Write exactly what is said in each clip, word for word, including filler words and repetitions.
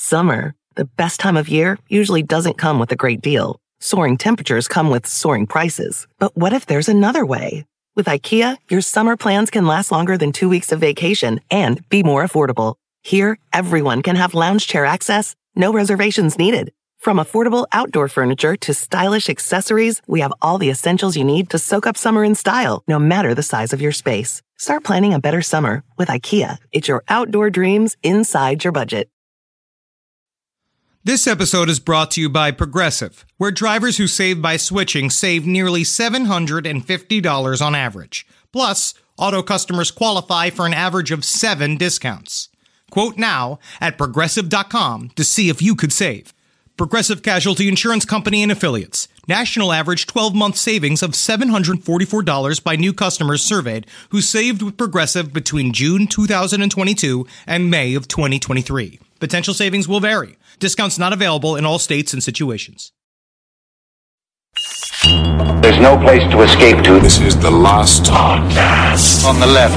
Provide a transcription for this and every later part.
Summer, the best time of year, usually doesn't come with a great deal. Soaring temperatures come with soaring prices. But what if there's another way? With IKEA, your summer plans can last longer than two weeks of vacation and be more affordable. Here, everyone can have lounge chair access, no reservations needed. From affordable outdoor furniture to stylish accessories, we have all the essentials you need to soak up summer in style, no matter the size of your space. Start planning a better summer with IKEA. It's your outdoor dreams inside your budget. This episode is brought to you by Progressive, where drivers who save by switching save nearly seven hundred fifty dollars on average. Plus, auto customers qualify for an average of seven discounts. Quote now at Progressive dot com to see if you could save. Progressive Casualty Insurance Company and Affiliates. National average twelve-month savings of seven hundred forty-four dollars by new customers surveyed who saved with Progressive between June two thousand twenty-two and May of twenty twenty-three. Potential savings will vary. Discounts not available in all states and situations. There's no place to escape to. This is the last podcast. On the left.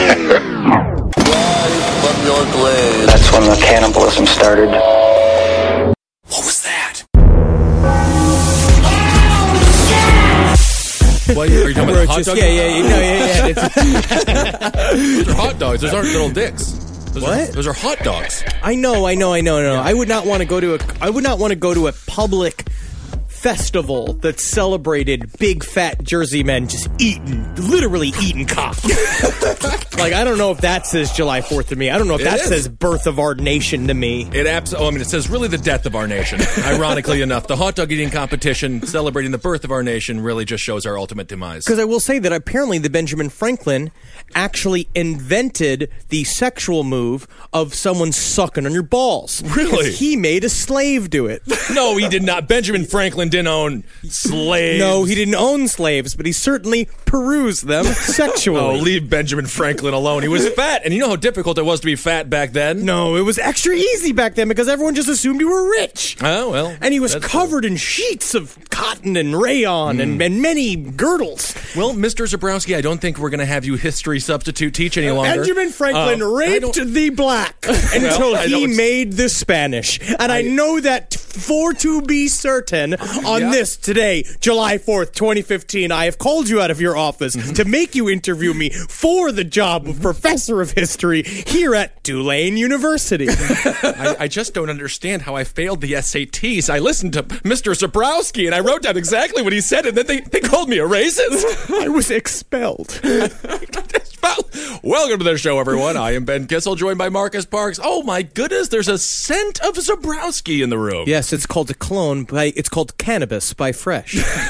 That's when the cannibalism started. What was that? What, are you talking about hot dogs? Yeah, yeah, yeah, no, yeah, yeah. Those are hot dogs. Those aren't little dicks. Those What? Are, those are hot dogs. I know, I know, I know, I know. Yeah. I would not want to go to a. I would not want to go to a public festival that celebrated big fat Jersey men just eating, literally eating cock. Like, I don't know if that says July fourth to me. I don't know if It that is. says birth of our nation to me. It abs- oh, I mean, it says really the death of our nation. Ironically enough, the hot dog eating competition celebrating the birth of our nation really just shows our ultimate demise. Because I will say that apparently the Benjamin Franklin actually invented the sexual move of someone sucking on your balls. Really? He made a slave do it. No, he did not. Benjamin Franklin didn't own slaves. No, he didn't own slaves, but he certainly perused them sexually. Oh, leave Benjamin Franklin alone. He was fat, and you know how difficult it was to be fat back then? No, it was extra easy back then because everyone just assumed you were rich. Oh, well. And he was that's covered true. in sheets of cotton and rayon mm. and, and many girdles. Well, Mister Zabrowski, I don't think we're going to have you history substitute teach any longer. Benjamin Franklin uh, raped the black until well, he made the Spanish. And I, I know that for to be certain on yeah. this today, July fourth, twenty fifteen, I have called you out of your office mm-hmm. to make you interview me for the job of professor of history here at Tulane University. I, I just don't understand how I failed the S A Ts. I listened to Mister Zabrowski, and I wrote down exactly what he said, and then they, they called me a racist. I was expelled. Welcome to the show, everyone. I am Ben Kissel, joined by Marcus Parks. Oh, my goodness, there's a scent of Zabrowski in the room. Yes, it's called a cologne by, it's called Cannabis by Fresh.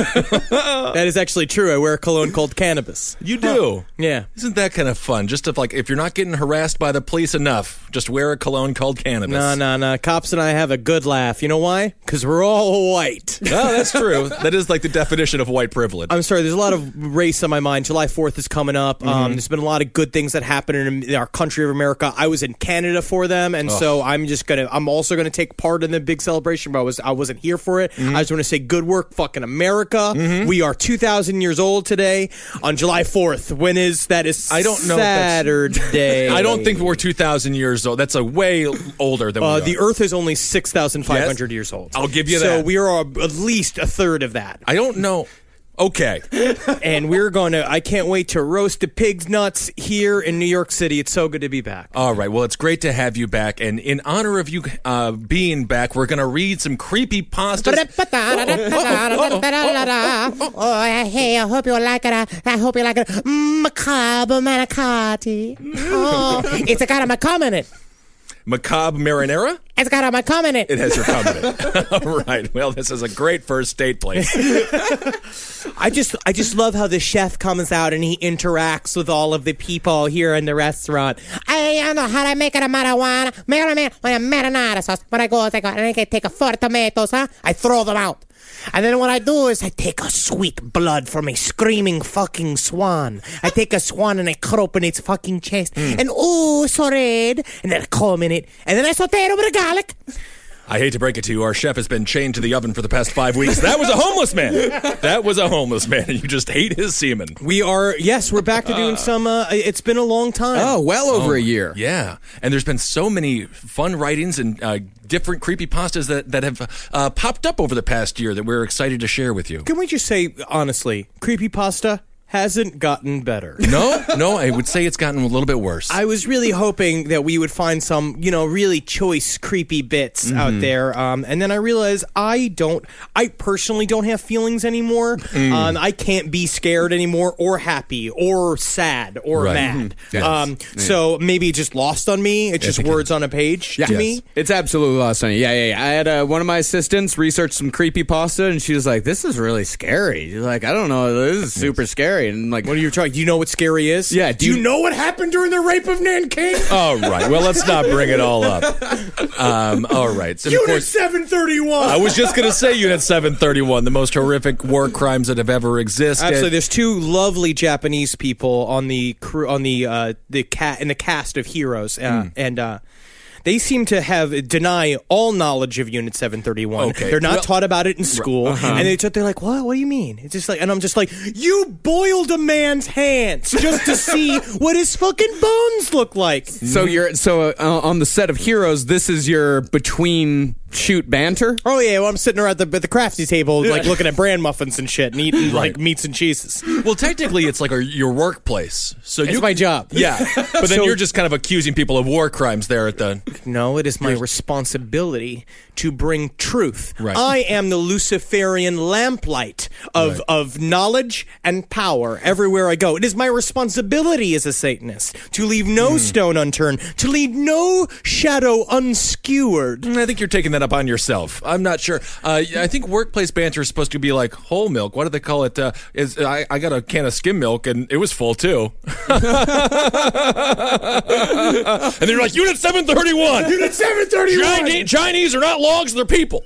That is actually true. I wear a cologne called Cannabis. You do? Huh. Yeah. Isn't that kind of fun? Just to, like, if you're not getting harassed by the police enough, just wear a cologne called Cannabis. No, no, no. Cops and I have a good laugh. You know why? Because we're all white. Oh, that's true. That is like the definition of white privilege. I'm sorry. There's a lot of race on my mind. July fourth is coming up. Mm-hmm. Um, there's been a lot of good things that happen in our country of America. I was in Canada for them, and oh. so I'm just gonna. I'm also gonna take part in the big celebration, but I was I wasn't here for it. Mm-hmm. I just want to say, good work, fucking America. Mm-hmm. We are two thousand years old today on July fourth. When is that? Is I don't know. Saturday. I don't think we're two thousand years old. That's a way older than we uh, are. The Earth is only six thousand five hundred yes. years old. I'll give you so that. So we are at least a third of that. I don't know. Okay. And we're going to, I can't wait to roast the pig's nuts here in New York City. It's so good to be back. All right. Well, it's great to have you back. And in honor of you uh, being back, we're going to read some creepy pastas. Oh, hey, I hope you like it. I hope you like it. Macabre manicotti. Oh, it's got a macabre in it. Macabre marinara? It's got a macabre in it. It has your cum in it. All right. Well, this is a great first date place. I just I just love how the chef comes out and he interacts with all of the people here in the restaurant. I, I know how to make it a marijuana. Marinara, marinara sauce. When I go, I take, I take a four tomatoes, huh? I throw them out. And then what I do is I take a sweet blood from a screaming fucking swan. I take a swan and I cut open its fucking chest. Mm. And ooh, so red. And then I comb in it. And then I saute it over the garlic. I hate to break it to you, our chef has been chained to the oven for the past five weeks. That was a homeless man. That was a homeless man, and you just hate his semen. We are, yes, we're back to doing some, uh, it's been a long time. Oh, well over oh, a year. Yeah, and there's been so many fun writings and uh, different creepypastas that, that have uh, popped up over the past year that we're excited to share with you. Can we just say, honestly, creepypasta hasn't gotten better. No, no, I would say it's gotten a little bit worse. I was really hoping that we would find some, you know, really choice, creepy bits mm-hmm. out there. Um, and then I realized I don't, I personally don't have feelings anymore. Mm. Um, I can't be scared anymore or happy or sad or right. mad. Mm-hmm. Yes. Um, yeah. So maybe it just lost on me. It's just words on a page yeah. to yes. me. It's absolutely lost on you. Yeah, yeah, yeah. I had uh, one of my assistants research some creepypasta, and she was like, this is really scary. She's like, I don't know. This is super yes. scary. And like, what are you trying? Do you know what scary is? Yeah. Do, do you, you know what happened during the rape of Nanking? All right. Well, let's not bring it all up. Um, all right. So Unit course, seven thirty-one. I was just going to say Unit seven thirty-one, the most horrific war crimes that have ever existed. Absolutely. There's two lovely Japanese people on the crew, on the uh, the cat in the cast of Heroes, uh, mm. and. Uh, They seem to have deny all knowledge of Unit seven thirty-one. Okay. They're not well, taught about it in school, uh-huh. and they they're like, "What? What do you mean?" It's just like, and I'm just like, "You boiled a man's hands just to see what his fucking bones look like." So you're so uh, on the set of Heroes. This is your between shoot banter. Oh yeah, well I'm sitting around the at the crafty table, like looking at bran muffins and shit, and eating right. like meats and cheeses. Well, technically, it's like a, your workplace. So it's you, my job. Yeah, but then so, you're just kind of accusing people of war crimes there at the. No, it is my responsibility to bring truth. Right. I am the Luciferian lamplight of, right. of knowledge and power everywhere I go. It is my responsibility as a Satanist to leave no mm. stone unturned, to leave no shadow unskewered. I think you're taking that up on yourself. I'm not sure. Uh, I think workplace banter is supposed to be like whole milk. What do they call it? Uh, is I, I got a can of skim milk, and it was full, too. And they're like, Unit seven thirty-one! Unit seven thirty-one! Chinese, Chinese are not logs, they're people.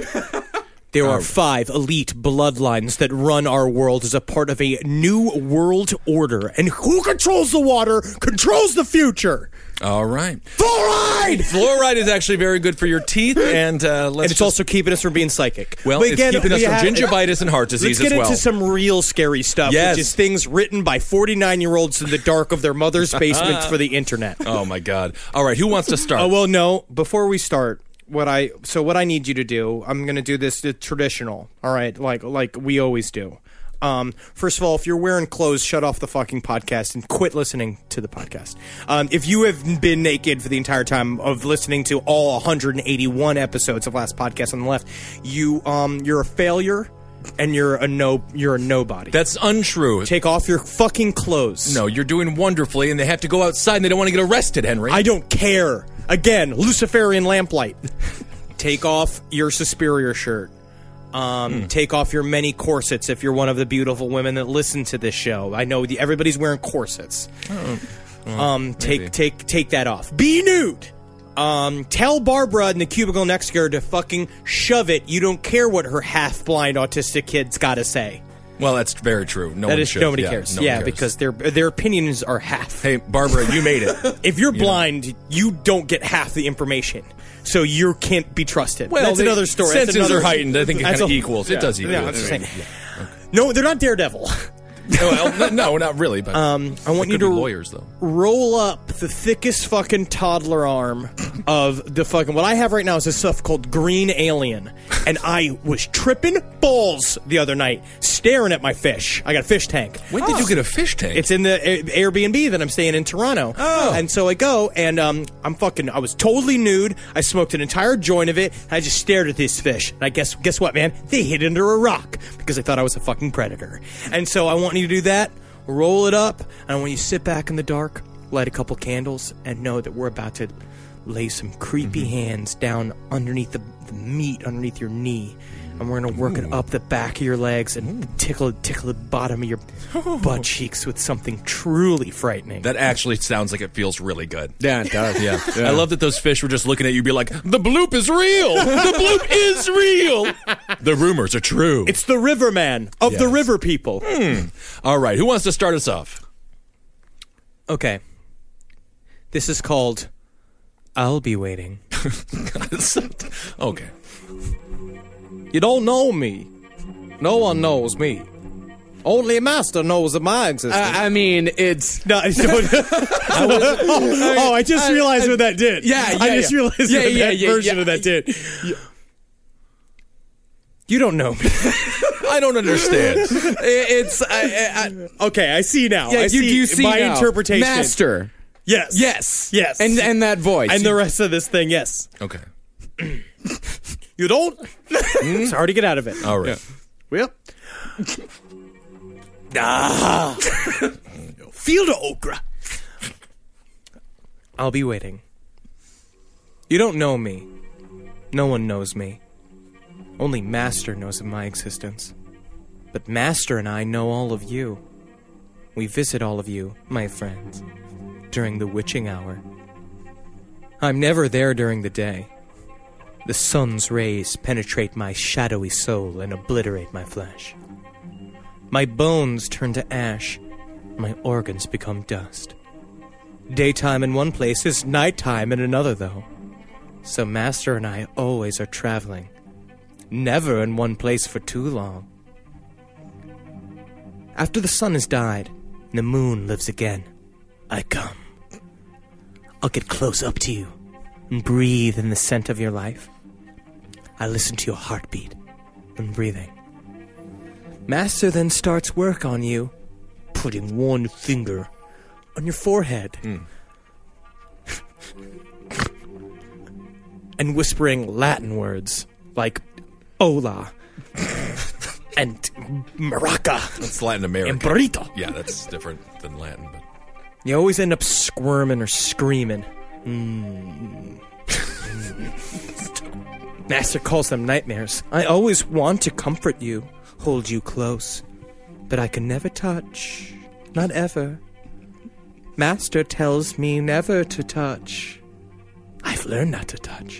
There are five elite bloodlines that run our world as a part of a new world order. And who controls the water controls the future. All right. Fluoride! Fluoride is actually very good for your teeth, and uh, let's and it's just... also keeping us from being psychic. Well, but it's again, keeping us from have, gingivitis and heart disease as well. Let's get into some real scary stuff, yes. which is things written by forty-nine-year-olds in the dark of their mother's basements for the internet. Oh, my God. All right, who wants to start? Oh, well, no. Before we start... What I so what I need you to do, I'm going to do this the traditional, all right, like like we always do. Um, first of all, if you're wearing clothes, shut off the fucking podcast and quit listening to the podcast. Um, if you have been naked for the entire time of listening to all one hundred eighty-one episodes of Last Podcast on the Left, you um you're a failure. And you're a no, you're a nobody. That's untrue. Take off your fucking clothes. No, you're doing wonderfully, and they have to go outside, and they don't want to get arrested, Henry. I don't care. Again, Luciferian lamplight. Take off your Suspiria shirt. Um, mm. Take off your many corsets if you're one of the beautiful women that listen to this show. I know the, everybody's wearing corsets. Oh. Well, um, take maybe. take take that off. Be nude. Um, tell Barbara in the cubicle next to her to fucking shove it. You don't care what her half-blind autistic kid's got to say. Well, that's very true. No that one is, should. Nobody yeah, cares. No yeah, cares. because their their opinions are half. Hey, Barbara, you made it. If you're you blind, know. you don't get half the information. So you can't be trusted. Well, that's they, another story. Senses that's another, are heightened. I think it kind of equals. Yeah, it does equal. Yeah, that's yeah, yeah. Okay. No, they're not Daredevil. well, no, not really. But um, I want you to lawyers though. Roll up the thickest fucking toddler arm of the fucking. What I have right now is this stuff called Green Alien, and I was tripping balls the other night, staring at my fish. I got a fish tank. When did oh. you get a fish tank? It's in the Airbnb that I'm staying in Toronto. Oh, and so I go and um, I'm fucking. I was totally nude. I smoked an entire joint of it. And I just stared at this fish. And I guess guess what, man? They hid under a rock because I thought I was a fucking predator. And so I want you to do that. Roll it up, and when you sit back in the dark, light a couple candles, and know that we're about to lay some creepy mm-hmm. hands down underneath the, the meat, underneath your knee, and we're going to work Ooh. it up the back of your legs and Ooh. tickle tickle the bottom of your oh. butt cheeks with something truly frightening. That actually sounds like it feels really good. Yeah, it does. Yeah. yeah. I love that those fish were just looking at you, be like, "The bloop is real. The bloop is real. The rumors are true." It's the Riverman of yes. the river people. Hmm. All right, who wants to start us off? Okay. This is called "I'll Be Waiting." Okay. You don't know me. No one knows me. Only Master knows of my existence. Uh, I mean, it's no, I don't. oh, oh, I just realized I, what that did. Yeah, yeah, I just yeah. realized yeah, what yeah, that yeah, version yeah. of that did. You don't know me. I don't understand. It's I, I, okay. I see now. Yeah, I you, see, you see my now. interpretation. Master. Yes. Yes. Yes. And and that voice. And the rest of this thing. Yes. Okay. You don't. It's hard to get out of it. All right. Yeah. Well. Ah. Feel the okra. I'll be waiting. You don't know me. No one knows me. Only Master knows of my existence. But Master and I know all of you. We visit all of you, my friends, during the witching hour. I'm never there during the day. The sun's rays penetrate my shadowy soul and obliterate my flesh. My bones turn to ash. My organs become dust. Daytime in one place is nighttime in another, though. So Master and I always are traveling. Never in one place for too long. After the sun has died and the moon lives again, I come. I'll get close up to you and breathe in the scent of your life. I listen to your heartbeat and breathing. Master then starts work on you, putting one finger on your forehead mm. and whispering Latin words like hola and maraca. That's Latin American. And burrito. Yeah, that's different than Latin. But you always end up squirming or screaming. Mm. Master calls them nightmares. I always want to comfort you, hold you close, but I can never touch. Not ever. Master tells me never to touch. I've learned not to touch.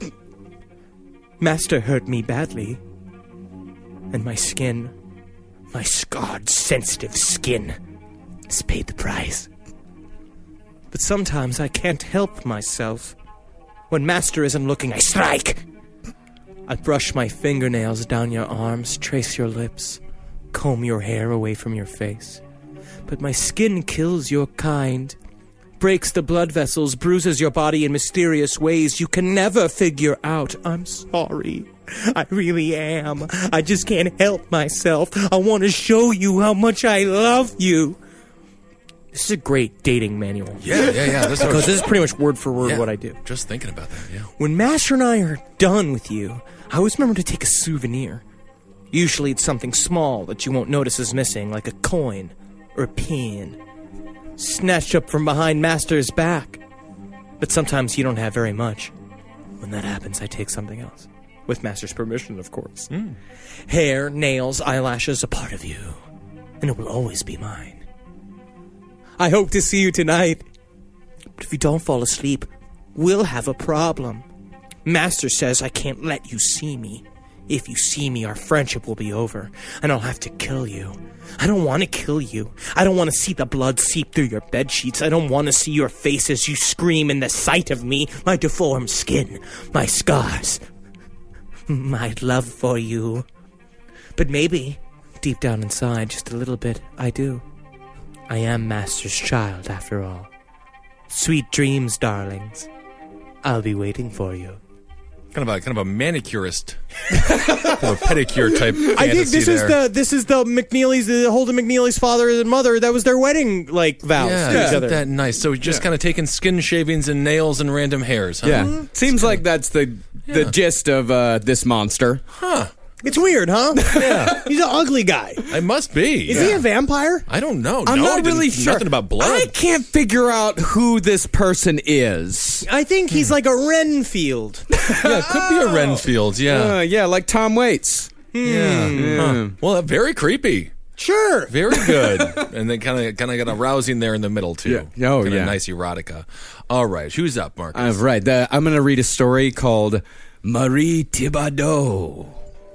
Master hurt me badly, and my skin, my scarred, sensitive skin, has paid the price. But sometimes I can't help myself. When Master isn't looking, I strike. I brush my fingernails down your arms, trace your lips, comb your hair away from your face. But my skin kills your kind, breaks the blood vessels, bruises your body in mysterious ways you can never figure out. I'm sorry. I really am. I just can't help myself. I want to show you how much I love you. This is a great dating manual. Yeah, yeah, yeah. This because this is pretty much word for word yeah, what I do. Just thinking about that, yeah. When Master and I are done with you, I always remember to take a souvenir. Usually it's something small that you won't notice is missing, like a coin or a pin. Snatched up from behind Master's back. But sometimes you don't have very much. When that happens, I take something else. With Master's permission, of course. Mm. Hair, nails, eyelashes, a part of you. And it will always be mine. I hope to see you tonight. But if you don't fall asleep, we'll have a problem. Master says I can't let you see me. If you see me, our friendship will be over, and I'll have to kill you. I don't want to kill you. I don't want to see the blood seep through your bedsheets. I don't want to see your face as you scream in the sight of me, my deformed skin, my scars, my love for you. But maybe, deep down inside, just a little bit, I do. I am Master's child, after all. Sweet dreams, darlings. I'll be waiting for you. Kind of a kind of a manicurist, kind of a pedicure type. I think this there. is the this is the McNeely's, the Holden McNeely's father and mother. That was their wedding like vows yeah, to each isn't other. that nice? So just yeah. kind of taking skin shavings and nails and random hairs. Huh? Yeah, mm-hmm. Seems that's like kinda, that's the the yeah. gist of uh, this monster. Huh. It's weird, huh? Yeah. He's an ugly guy. I must be. Is yeah. he a vampire? I don't know. I'm no, not really sure. Nothing about blood. I can't figure out who this person is. I think he's like a Renfield. Yeah, it could be a Renfield, yeah. Uh, yeah, like Tom Waits. Yeah. yeah. Huh. Well, very creepy. Sure. Very good. And then kind of kind of got a rousing there in the middle, too. Yeah. Oh, kinda yeah. Nice erotica. All right. Who's up, Marcus? Uh, right. The, I'm going to read a story called Marie Thibodeau.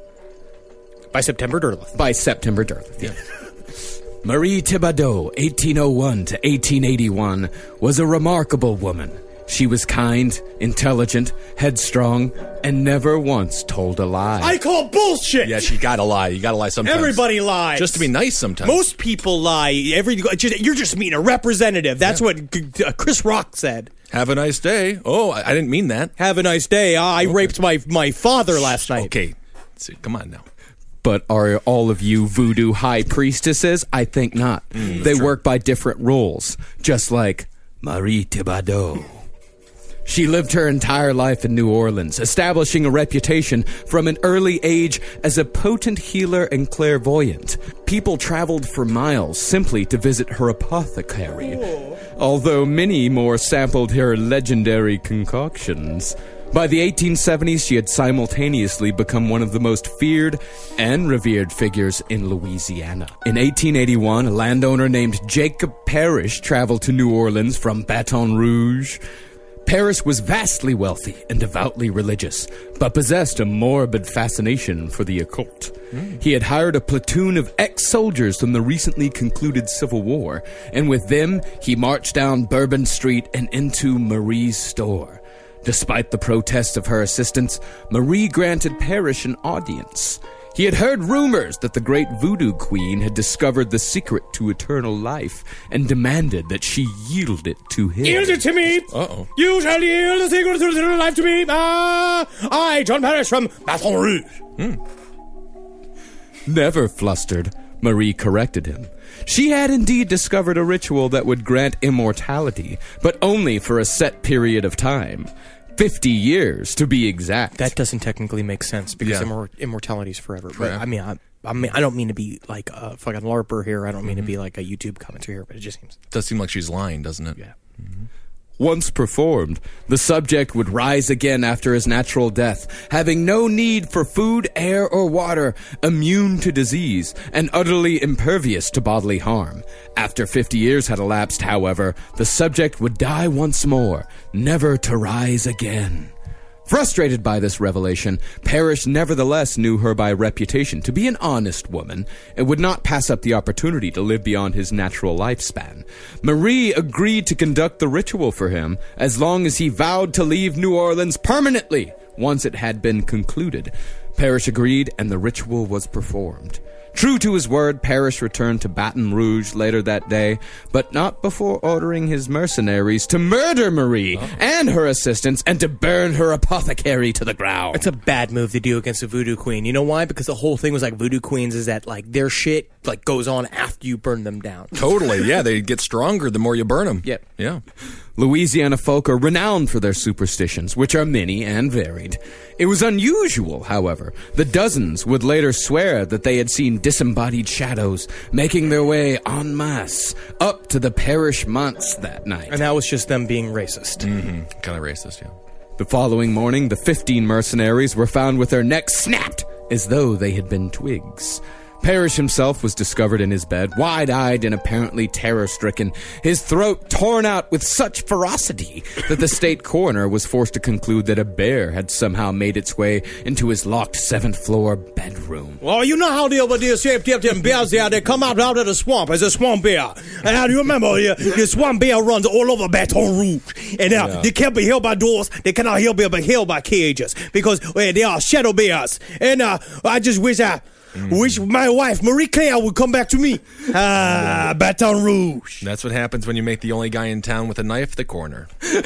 By September Derleth. By September Derleth, yeah. Marie Thibodeau, eighteen oh one to eighteen eighty-one, was a remarkable woman, She was kind, intelligent, headstrong, and never once told a lie. I call bullshit. Yeah, she gotta lie. You gotta lie sometimes. Everybody lies. Just to be nice sometimes. Most people lie. Every You're just being a representative. That's yeah. what uh, Chris Rock said. Have a nice day. Oh, I, I didn't mean that. Have a nice day. Uh, I okay. raped my, my father last night. Okay. So, come on now. But are all of you voodoo high priestesses? I think not. Mm, they true. work by different rules, just like Marie Thibodeau. She lived her entire life in New Orleans, establishing a reputation from an early age as a potent healer and clairvoyant. People traveled for miles simply to visit her apothecary, oh. although many more sampled her legendary concoctions. By the eighteen seventies, she had simultaneously become one of the most feared and revered figures in Louisiana. In eighteen eighty-one, a landowner named Jacob Parrish traveled to New Orleans from Baton Rouge. Parrish was vastly wealthy and devoutly religious, but possessed a morbid fascination for the occult. Mm. He had hired a platoon of ex-soldiers from the recently concluded Civil War, and with them, he marched down Bourbon Street and into Marie's store. Despite the protests of her assistants, Marie granted Parrish an audience. He had heard rumors that the great voodoo queen had discovered the secret to eternal life and demanded that she yield it to him. Yield it to me! Uh-oh. You shall yield the secret to eternal life to me! Ah! I, John Parrish from Baton Rouge! Hmm. Never flustered, Marie corrected him. She had indeed discovered a ritual that would grant immortality, but only for a set period of time. Fifty years, to be exact. That doesn't technically make sense because yeah. immor- immortality is forever. But, I mean, I, I mean, I don't mean to be like a fucking LARPer here. I don't mean mm-hmm. to be like a YouTube commenter here, but it just seems. It does seem like she's lying, doesn't it? Yeah. Mm-hmm. Once performed, the subject would rise again after his natural death, having no need for food, air, or water, immune to disease, and utterly impervious to bodily harm. After fifty years had elapsed, however, the subject would die once more, never to rise again. Frustrated by this revelation, Parrish nevertheless knew her by reputation to be an honest woman and would not pass up the opportunity to live beyond his natural lifespan. Marie agreed to conduct the ritual for him as long as he vowed to leave New Orleans permanently once it had been concluded. Parrish agreed, and the ritual was performed. True to his word, Parrish returned to Baton Rouge later that day, but not before ordering his mercenaries to murder Marie oh. and her assistants and to burn her apothecary to the ground. It's a bad move to do against a voodoo queen. You know why? Because the whole thing was like voodoo queens is that like their shit like goes on after you burn them down. Totally, yeah. They get stronger the more you burn them. Yep. Yeah. Louisiana folk are renowned for their superstitions, which are many and varied. It was unusual, however. The dozens would later swear that they had seen disembodied shadows making their way en masse up to the Parrish manse that night. And that was just them being racist. Mm-hmm. Kind of racist, yeah. The following morning, the fifteen mercenaries were found with their necks snapped as though they had been twigs. Parrish himself was discovered in his bed, wide-eyed and apparently terror-stricken, his throat torn out with such ferocity that the state coroner was forced to conclude that a bear had somehow made its way into his locked seventh-floor bedroom. Well, you know how the over there shaped up them bears there, they come out out of the swamp as a swamp bear. And how do you remember, uh, the swamp bear runs all over Baton Rouge. And uh, yeah. they can't be held by doors, they cannot be held by cages, because uh, they are shadow bears. And uh, I just wish I... Mm. Wish my wife, Marie Claire, would come back to me. Ah, Baton Rouge. That's what happens when you make the only guy in town with a knife the coroner.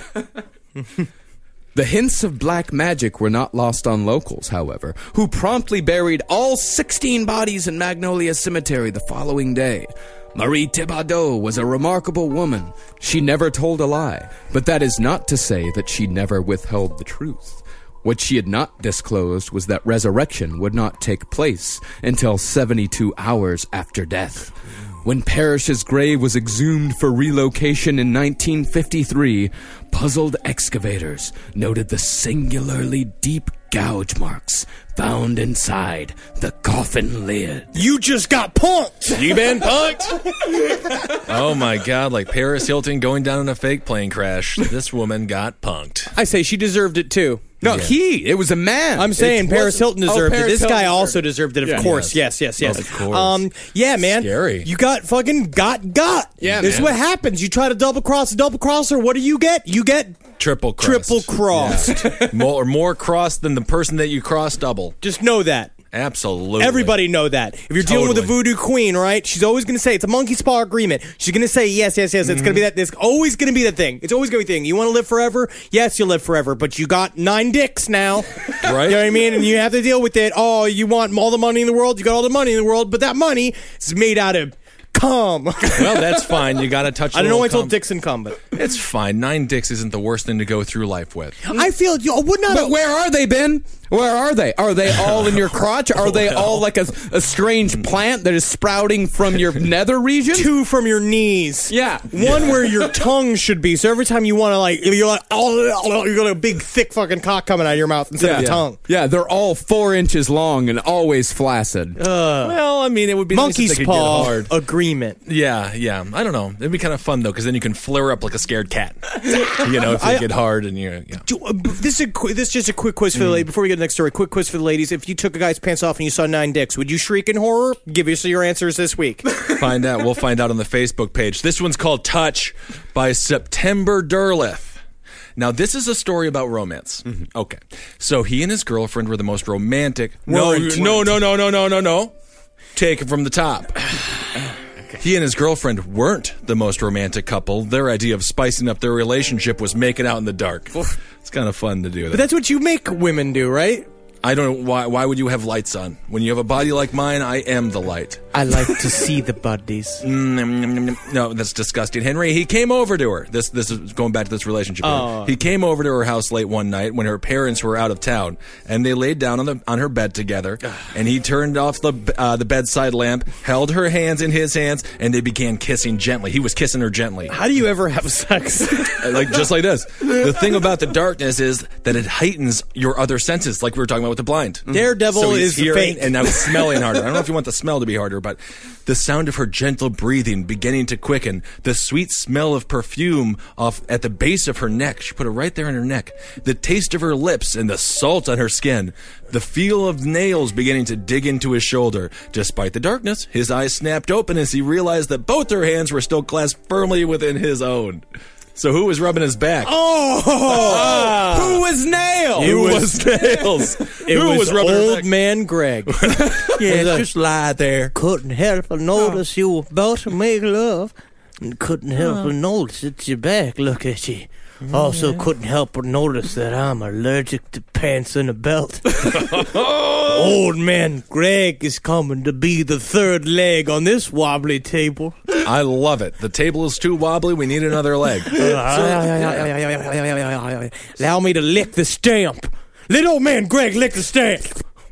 The hints of black magic were not lost on locals, however, who promptly buried all sixteen bodies in Magnolia Cemetery the following day. Marie Thibodeau was a remarkable woman. She never told a lie, but that is not to say that she never withheld the truth. What she had not disclosed was that resurrection would not take place until seventy-two hours after death. When Parrish's grave was exhumed for relocation in nineteen fifty-three, puzzled excavators noted the singularly deep gouge marks found inside the coffin lid. You just got punked! You been punked? Oh my God, like Paris Hilton going down in a fake plane crash. This woman got punked. I say she deserved it too. No, Yeah. he. It was a man. I'm saying It Paris wasn't- Hilton deserved Oh, it. Paris This Hilton guy deserved also it. deserved it, of Yeah. course. Yes, yes, yes. Of course. Um, yeah, man. Scary. You got fucking got got. Yeah, This is man. what happens. You try to double cross a double crosser. What do you get? You get Triple crossed. Triple crossed. Yeah. more, or more crossed than the person that you crossed double. Just know that. Absolutely. Everybody know that. If you're dealing Totally. with a voodoo queen, right? She's always going to say, it's a monkey's paw agreement. She's going to say, yes, yes, yes. It's Mm-hmm. going to be that. It's always going to be that thing. It's always going to be the thing. You want to live forever? Yes, you'll live forever. But you got nine dicks now. Right? You know what I mean? And you have to deal with it. Oh, you want all the money in the world? You got all the money in the world. But that money is made out of cum. Well, that's fine. You got to touch. I don't know why I cum. told dicks and cum, but It's fine. Nine dicks isn't the worst thing to go through life with. I feel you would not. But where are they, Ben? Where are they? Are they all in your crotch? Are they all like a, a strange plant that is sprouting from your nether region? Two from your knees. Yeah. One where your tongue should be. So every time you want to, like, you're like, oh, you got a big, thick fucking cock coming out of your mouth instead Yeah. of a tongue. Yeah, they're all four inches long and always flaccid. Well, I mean, it would be Monkey's nice if they could get paw hard. agreement. Yeah, yeah. I don't know. It'd be kind of fun though, because then you can flare up like a scared cat. You know, if you I- get hard and you're. Yeah. Do- uh, This is a, qu- this is just a quick quiz for the ladies. Before we get to the next story, quick quiz for the ladies. If you took a guy's pants off and you saw nine dicks, would you shriek in horror? Give us your answers this week. Find out. We'll find out on the Facebook page. This one's called "Touch" by September Derleth. Now, this is a story about romance. Okay, so he and his girlfriend were the most romantic. No, Weren't. no, no, no, no, no, no, no. Take it from the top. He and his girlfriend weren't the most romantic couple. Their idea of spicing up their relationship was making out in the dark. It's kind of fun to do that. But that's what you make women do, right? I don't know why. Why would you have lights on when you have a body like mine? I am the light. I like to see the buddies. No, that's disgusting. Henry, he came over to her. This this is going back to this relationship. Oh. He came over to her house late one night when her parents were out of town, and they laid down on the on her bed together. And he turned off the uh, the bedside lamp, held her hands in his hands, and they began kissing gently. He was kissing her gently, How do you ever have sex? like just like this. The thing about the darkness is that it heightens your other senses, like we were talking about with the blind. Daredevil So he's is hearing fake. and now he's smelling harder. I don't know if you want the smell to be harder, but the sound of her gentle breathing beginning to quicken, the sweet smell of perfume off at the base of her neck. She put it right there in her neck. The taste of her lips and the salt on her skin. The feel of nails beginning to dig into his shoulder. Despite the darkness, his eyes snapped open as he realized that both her hands were still clasped firmly within his own. So who was rubbing his back? Oh, Who was Nail? It Who was- was Nails? it Who was, rubbing her old back? man Greg. Yeah, just lie there. Couldn't help but notice you were about to make love. And couldn't help but notice it's your back. Look at you. Also couldn't help but notice that I'm allergic to pants and a belt. Old man Greg is coming to be the third leg on this wobbly table. I love it. The table is too wobbly. We need another leg. Allow me to lick the stamp. Let old man Greg lick the stamp.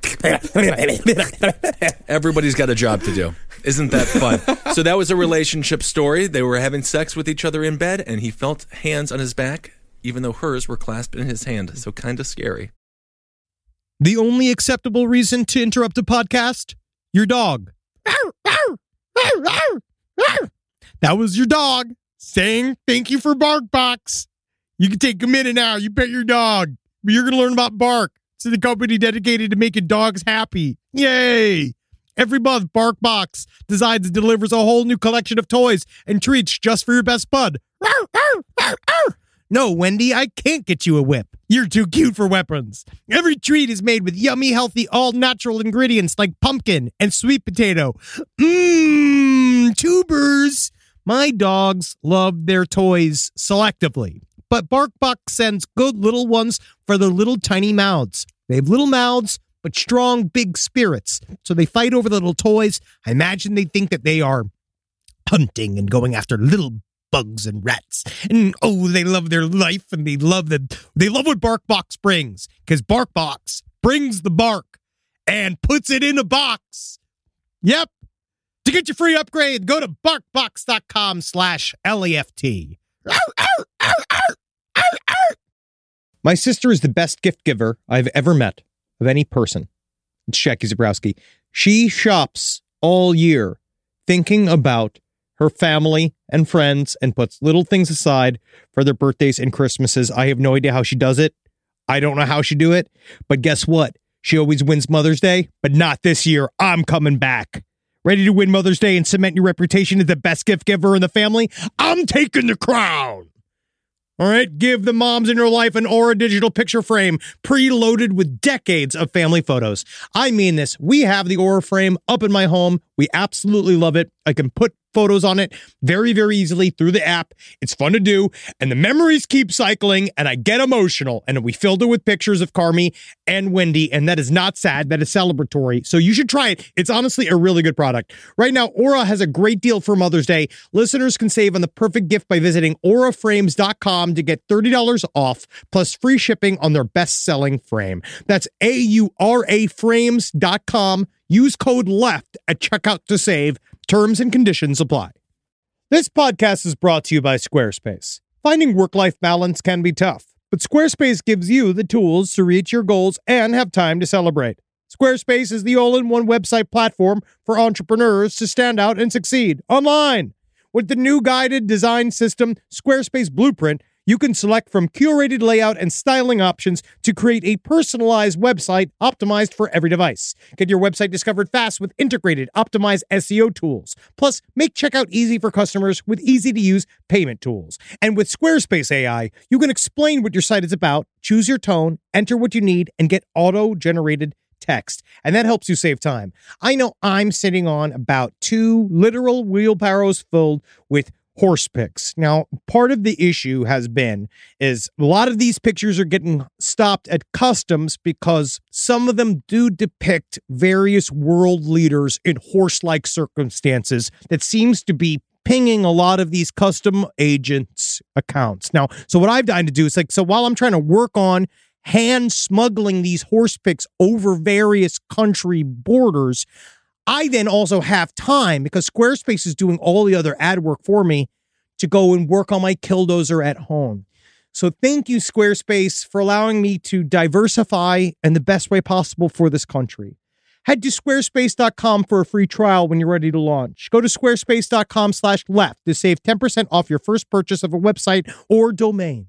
Everybody's got a job to do. Isn't that fun? So that was a relationship story. They were having sex with each other in bed, and he felt hands on his back, even though hers were clasped in his hand. So kind of scary. The only acceptable reason to interrupt a podcast? Your dog. That was your dog saying thank you for BarkBox. You can take a minute now. You pet your dog. But you're going to learn about Bark. It's the company dedicated to making dogs happy. Yay! Every month, BarkBox designs and delivers a whole new collection of toys and treats just for your best bud. No, Wendy, I can't get you a whip. You're too cute for weapons. Every treat is made with yummy, healthy, all-natural ingredients like pumpkin and sweet potato. Mmm, tubers. My dogs love their toys selectively, but BarkBox sends good little ones for their little tiny mouths. They have little mouths, but strong, big spirits. So they fight over the little toys. I imagine they think that they are hunting and going after little bugs and rats. And oh, they love their life and they love the they love what BarkBox brings. Because BarkBox brings the bark and puts it in a box. Yep. To get your free upgrade, go to barkbox.com slash left. My sister is the best gift giver I've ever met of any person. It's Jackie Zabrowski. She shops all year thinking about her family and friends and puts little things aside for their birthdays and Christmases. I have no idea how she does it. I don't know how she do it. But guess what? She always wins Mother's Day, but not this year. I'm coming back. Ready to win Mother's Day and cement your reputation as the best gift giver in the family? I'm taking the crown. All right, give the moms in your life an Aura digital picture frame preloaded with decades of family photos. I mean this. We have the Aura frame up in my home. We absolutely love it. I can put photos on it very, very easily through the app. It's fun to do, and the memories keep cycling, and I get emotional. And we filled it with pictures of Carmi and Wendy, and that is not sad. That is celebratory. So you should try it. It's honestly a really good product. Right now, Aura has a great deal for Mother's Day. Listeners can save on the perfect gift by visiting aura frames dot com to get thirty dollars off, plus free shipping on their best-selling frame. That's A U R A frames dot com. Use code LEFT at checkout to save. Terms and conditions apply. This podcast is brought to you by Squarespace. Finding work-life balance can be tough, but Squarespace gives you the tools to reach your goals and have time to celebrate. Squarespace is the all-in-one website platform for entrepreneurs to stand out and succeed online. With the new guided design system, Squarespace Blueprint, you can select from curated layout and styling options to create a personalized website optimized for every device. Get your website discovered fast with integrated, optimized S E O tools. Plus, make checkout easy for customers with easy-to-use payment tools. And with Squarespace A I, you can explain what your site is about, choose your tone, enter what you need, and get auto-generated text. And that helps you save time. I know I'm sitting on about two literal wheelbarrows filled with horse pics. Now, part of the issue has been is a lot of these pictures are getting stopped at customs because some of them do depict various world leaders in horse-like circumstances that seems to be pinging a lot of these custom agents' accounts. Now, so what I've done to do is like, so while I'm trying to work on hand smuggling these horse pics over various country borders, I then also have time because Squarespace is doing all the other ad work for me to go and work on my Killdozer at home. So thank you, Squarespace, for allowing me to diversify in the best way possible for this country. Head to squarespace dot com for a free trial when you're ready to launch. Go to squarespace dot com slash left to save ten percent off your first purchase of a website or domain.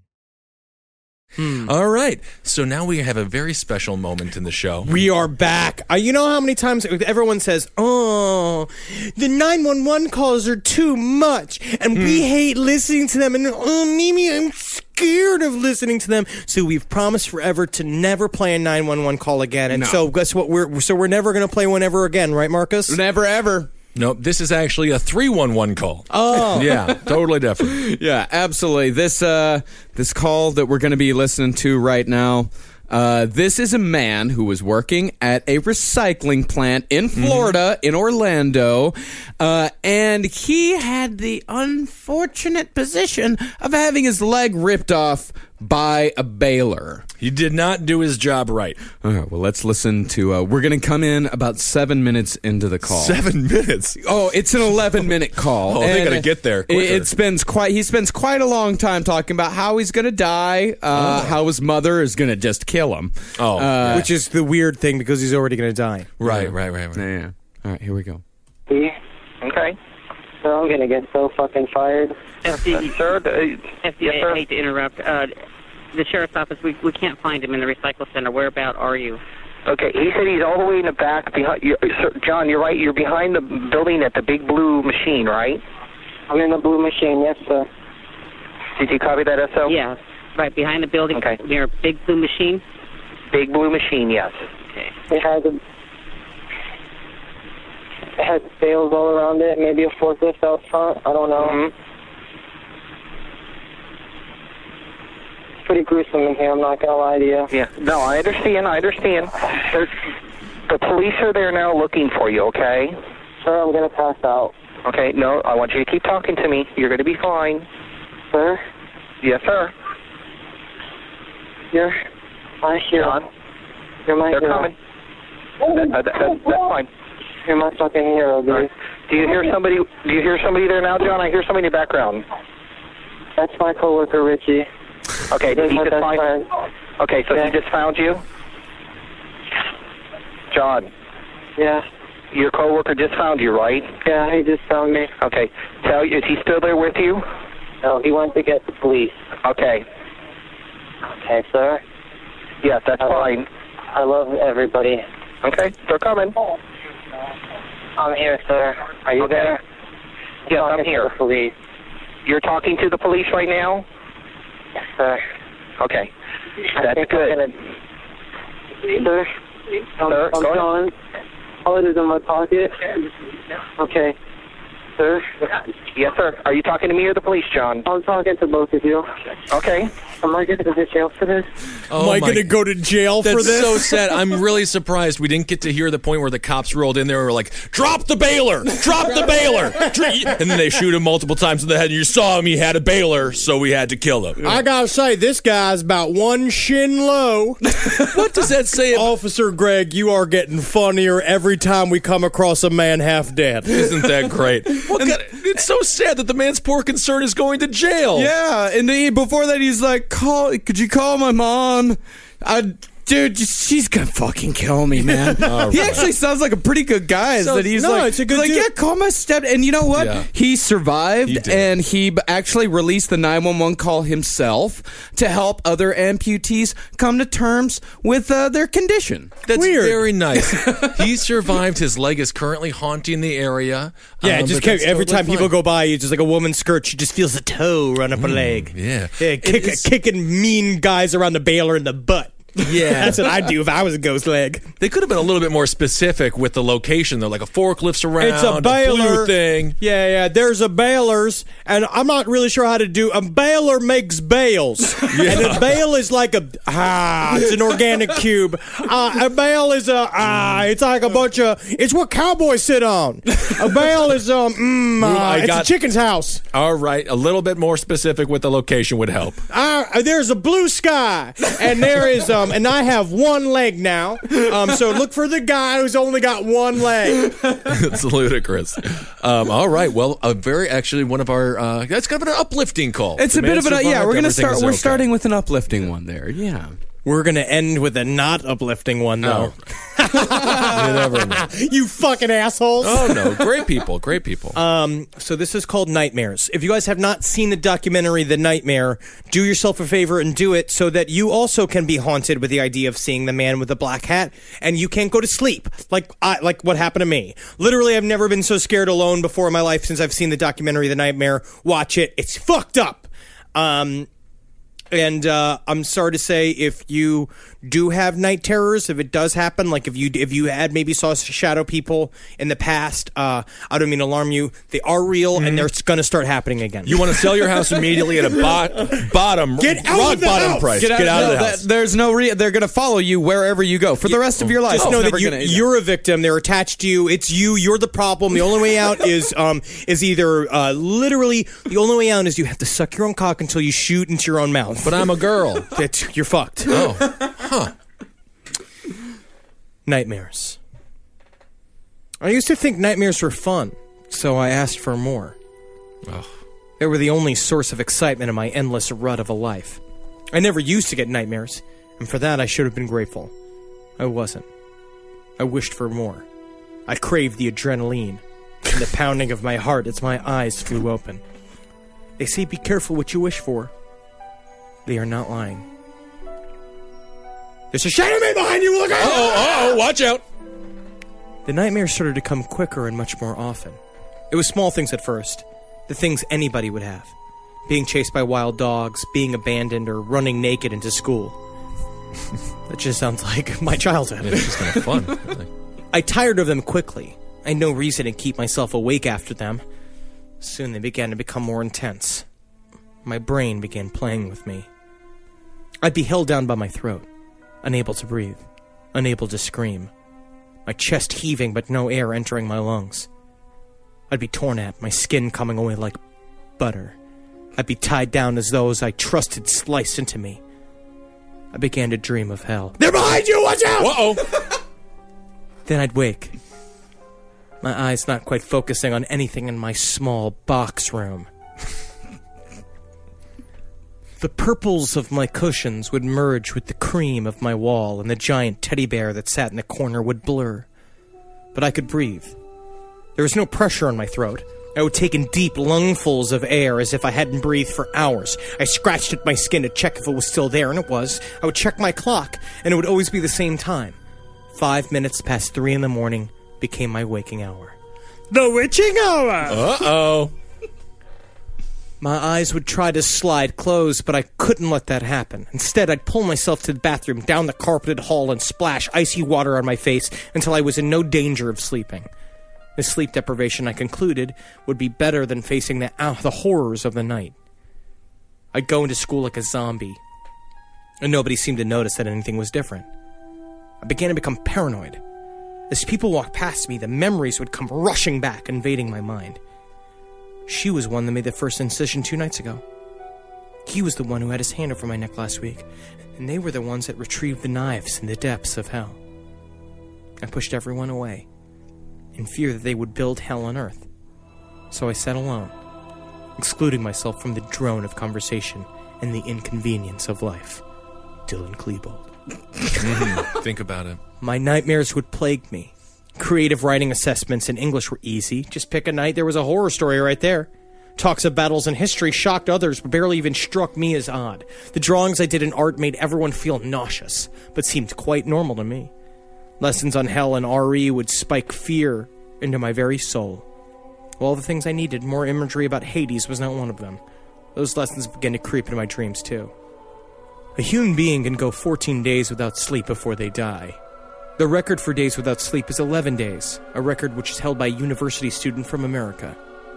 Hmm. All right. So now we have a very special moment in the show. We are back. Uh, you know how many times everyone says, oh, the nine one one calls are too much, and mm. we hate listening to them, and oh, Mimi, I'm scared of listening to them. So we've promised forever to never play a nine one one call again. And no. so guess what? We're so we're never going to play one ever again, right, Marcus? Never, ever. Nope, this is actually a three one one call. Oh. Yeah, totally different. Yeah, absolutely. This uh, this call that we're going to be listening to right now, uh, this is a man who was working at a recycling plant in Florida, mm-hmm. in Orlando, uh, and he had the unfortunate position of having his leg ripped off by a baler. He did not do his job right. All right, well, let's listen to... Uh, we're going to come in about seven minutes into the call. Seven minutes? Oh, it's an eleven-minute call. Oh, they got to get there quicker. It, it spends quite, he spends quite a long time talking about how he's going to die, uh, oh. how his mother is going to just kill him. Oh, uh, Which is the weird thing because he's already going to die. Right, yeah. right, right, right. Yeah, yeah. All right, here we go. Okay. So I'm going to get so fucking fired. F D, sir, uh, F D, yes, I hate to interrupt. Uh, the sheriff's office, we we can't find him in the recycle center. Whereabout are you? Okay, he said he's all the way in the back. Behind, you're, sir, John, you're right. You're behind the building at the big blue machine, right? I'm in the blue machine, yes, sir. Did you copy that, S O? Yeah, right behind the building. Okay. Near big blue machine. Big blue machine, yes. Okay. It has a. It has sails all around it. Maybe a forklift out front. I don't know. Mm-hmm. Pretty gruesome in here, I'm not going to lie to you. Yeah, no, I understand, I understand. There's, the police are there now looking for you, okay? Sir, I'm going to pass out. Okay, no, I want you to keep talking to me. You're going to be fine. Sir? Yes, sir. You're my hero. John? You're my They're hero. coming. That, that, that, that's fine. You're my fucking hero, dude. Right. Do you hear somebody, do you hear somebody there now, John? I hear somebody in the background. That's my coworker, Richie. Okay, did he just find... Okay, so yeah. He just found you? John. Yeah. Your coworker just found you, right? Yeah, he just found me. Okay. Tell you, is he still there with you? No, he went to get the police. Okay. Okay, sir. Yes, that's I fine. Love, I love everybody. Okay, they're coming. I'm here, sir. Are you okay. there? Yes, I'm here. The police. You're talking to the police right now? Uh, okay. That's good. Sir, Sir, I'm go Sean. All it is in my pocket. Okay. Sir? Yes, sir. Are you talking to me or the police, John? I'm talking to both of you. Okay. Am I going to go to jail for this? Oh Am I my- going to go to jail That's for this? so sad. I'm really surprised we didn't get to hear the point where the cops rolled in there and were like, drop the bailer! Drop the bailer! Dr-" And then they shoot him multiple times in the head, and you saw him, he had a bailer, so we had to kill him. I gotta say, this guy's about one shin low. What does that say? Officer Greg, you are getting funnier every time we come across a man half dead. Isn't that great? Well, God, it's so sad that the man's poor concern is going to jail. Yeah, and he, before that, he's like, "Call? Could you call my mom?" I, dude, she's gonna fucking kill me, man. All He right. actually sounds like a pretty good guy. Is So- that he's no, like, it's a good he's like, dude. yeah, call my step. And you know what? Yeah. He survived, He did. and he b- actually released the nine one one call himself to help other amputees come to terms with uh, their condition. That's Weird. very nice. He survived. His leg is currently haunting the area. Yeah, Um, just but kept, that's every totally time people fine. go by, you just like a woman's skirt, she just feels a toe run up her leg. Yeah. Yeah, kick, is- kicking mean guys around the bailer in the butt. Yeah. That's what I'd do if I was a ghost leg. They could have been a little bit more specific with the location, though, like a forklifts around, It's a blue bailer thing. Yeah, yeah. There's a bailers, and I'm not really sure how to do. A baler makes bales, and a bale is like a ah. It's an organic cube. Uh, a bale is a ah. It's like a bunch of. It's what cowboys sit on. A bale is um. Mm, uh, I it's got- a chicken's house. All right, a little bit more specific with the location would help. Uh, there's a blue sky, and there is um, and I have one leg now. Um, so look for the guy who's only got one leg. It's ludicrous. Um, all right, well, a very actually one of our uh, that's kind of an uplifting call. It's The a bit man of an yeah. survived, We're gonna everything start. is We're okay. starting with an uplifting one there. Yeah. We're gonna end with a not uplifting one, though. You never know. You fucking assholes. Oh no, great people, great people. Um, so this is called Nightmares. If you guys have not seen the documentary The Nightmare, do yourself a favor and do it so that you also can be haunted with the idea of seeing the man with the black hat and you can't go to sleep. Like I, like what happened to me. Literally, I've never been so scared alone before in my life since I've seen the documentary The Nightmare. Watch it. It's fucked up. Um, And uh, I'm sorry to say, if you do have night terrors, if it does happen, like if you if you had maybe saw shadow people in the past, uh, I don't mean to alarm you. They are real, and they're going to start happening again. You want to sell your house immediately at a bot, bottom, Get out rock of the bottom house. price. Get out, Get out no, of the that- house. There's no re- they're gonna follow you wherever you go for the rest of your life. Just It's know never that you, gonna- you're a victim. They're attached to you. It's you. You're the problem. The only way out is um is either uh, literally the only way out is you have to suck your own cock until you shoot into your own mouth. But I'm a girl. That you're fucked. Oh, huh. Nightmares. I used to think nightmares were fun, so I asked for more. Oh. They were the only source of excitement in my endless rut of a life. I never used to get nightmares, and for that I should have been grateful. I wasn't. I wished for more. I craved the adrenaline and the pounding of my heart as my eyes flew open. They say be careful what you wish for. They are not lying. There's a shadow man behind you! Look out! Uh-oh, uh-oh, watch out. The nightmares started to come quicker and much more often. It was small things at first. The things anybody would have. Being chased by wild dogs, being abandoned, or running naked into school. That just sounds like my childhood. It's just kind of fun. Really. I tired of them quickly. I had no reason to keep myself awake after them. Soon they began to become more intense. My brain began playing with me. I'd be held down by my throat, unable to breathe, unable to scream, my chest heaving but no air entering my lungs. I'd be torn at, my skin coming away like butter. I'd be tied down as those I trusted sliced into me. I began to dream of hell. They're behind you! Watch out! Uh-oh. Then I'd wake. My eyes not quite focusing on anything in my small box room. The purples of my cushions would merge with the cream of my wall, and the giant teddy bear that sat in the corner would blur. But I could breathe. There was no pressure on my throat. I would take in deep lungfuls of air as if I hadn't breathed for hours. I scratched at my skin to check if it was still there, and it was. I would check my clock, and it would always be the same time. Five minutes past three in the morning became my waking hour. The witching hour! Uh-oh. My eyes would try to slide closed, but I couldn't let that happen. Instead, I'd pull myself to the bathroom, down the carpeted hall, and splash icy water on my face until I was in no danger of sleeping. This sleep deprivation, I concluded, would be better than facing the, uh, the horrors of the night. I'd go into school like a zombie, and nobody seemed to notice that anything was different. I began to become paranoid. As people walked past me, the memories would come rushing back, invading my mind. She was one that made the first incision two nights ago. He was the one who had his hand over my neck last week, and they were the ones that retrieved the knives in the depths of hell. I pushed everyone away, in fear that they would build hell on earth. So I sat alone, excluding myself from the drone of conversation and the inconvenience of life. Dylan Klebold. Mm-hmm. Think about it. My nightmares would plague me. Creative writing assessments in English were easy. Just pick a night, there was a horror story right there. Talks of battles in history shocked others, but barely even struck me as odd. The drawings I did in art made everyone feel nauseous, but seemed quite normal to me. Lessons on hell and R E would spike fear into my very soul. Of all the things I needed, more imagery about Hades was not one of them. Those lessons began to creep into my dreams, too. A human being can go fourteen days without sleep before they die. The record for days without sleep is eleven days, a record which is held by a university student from America.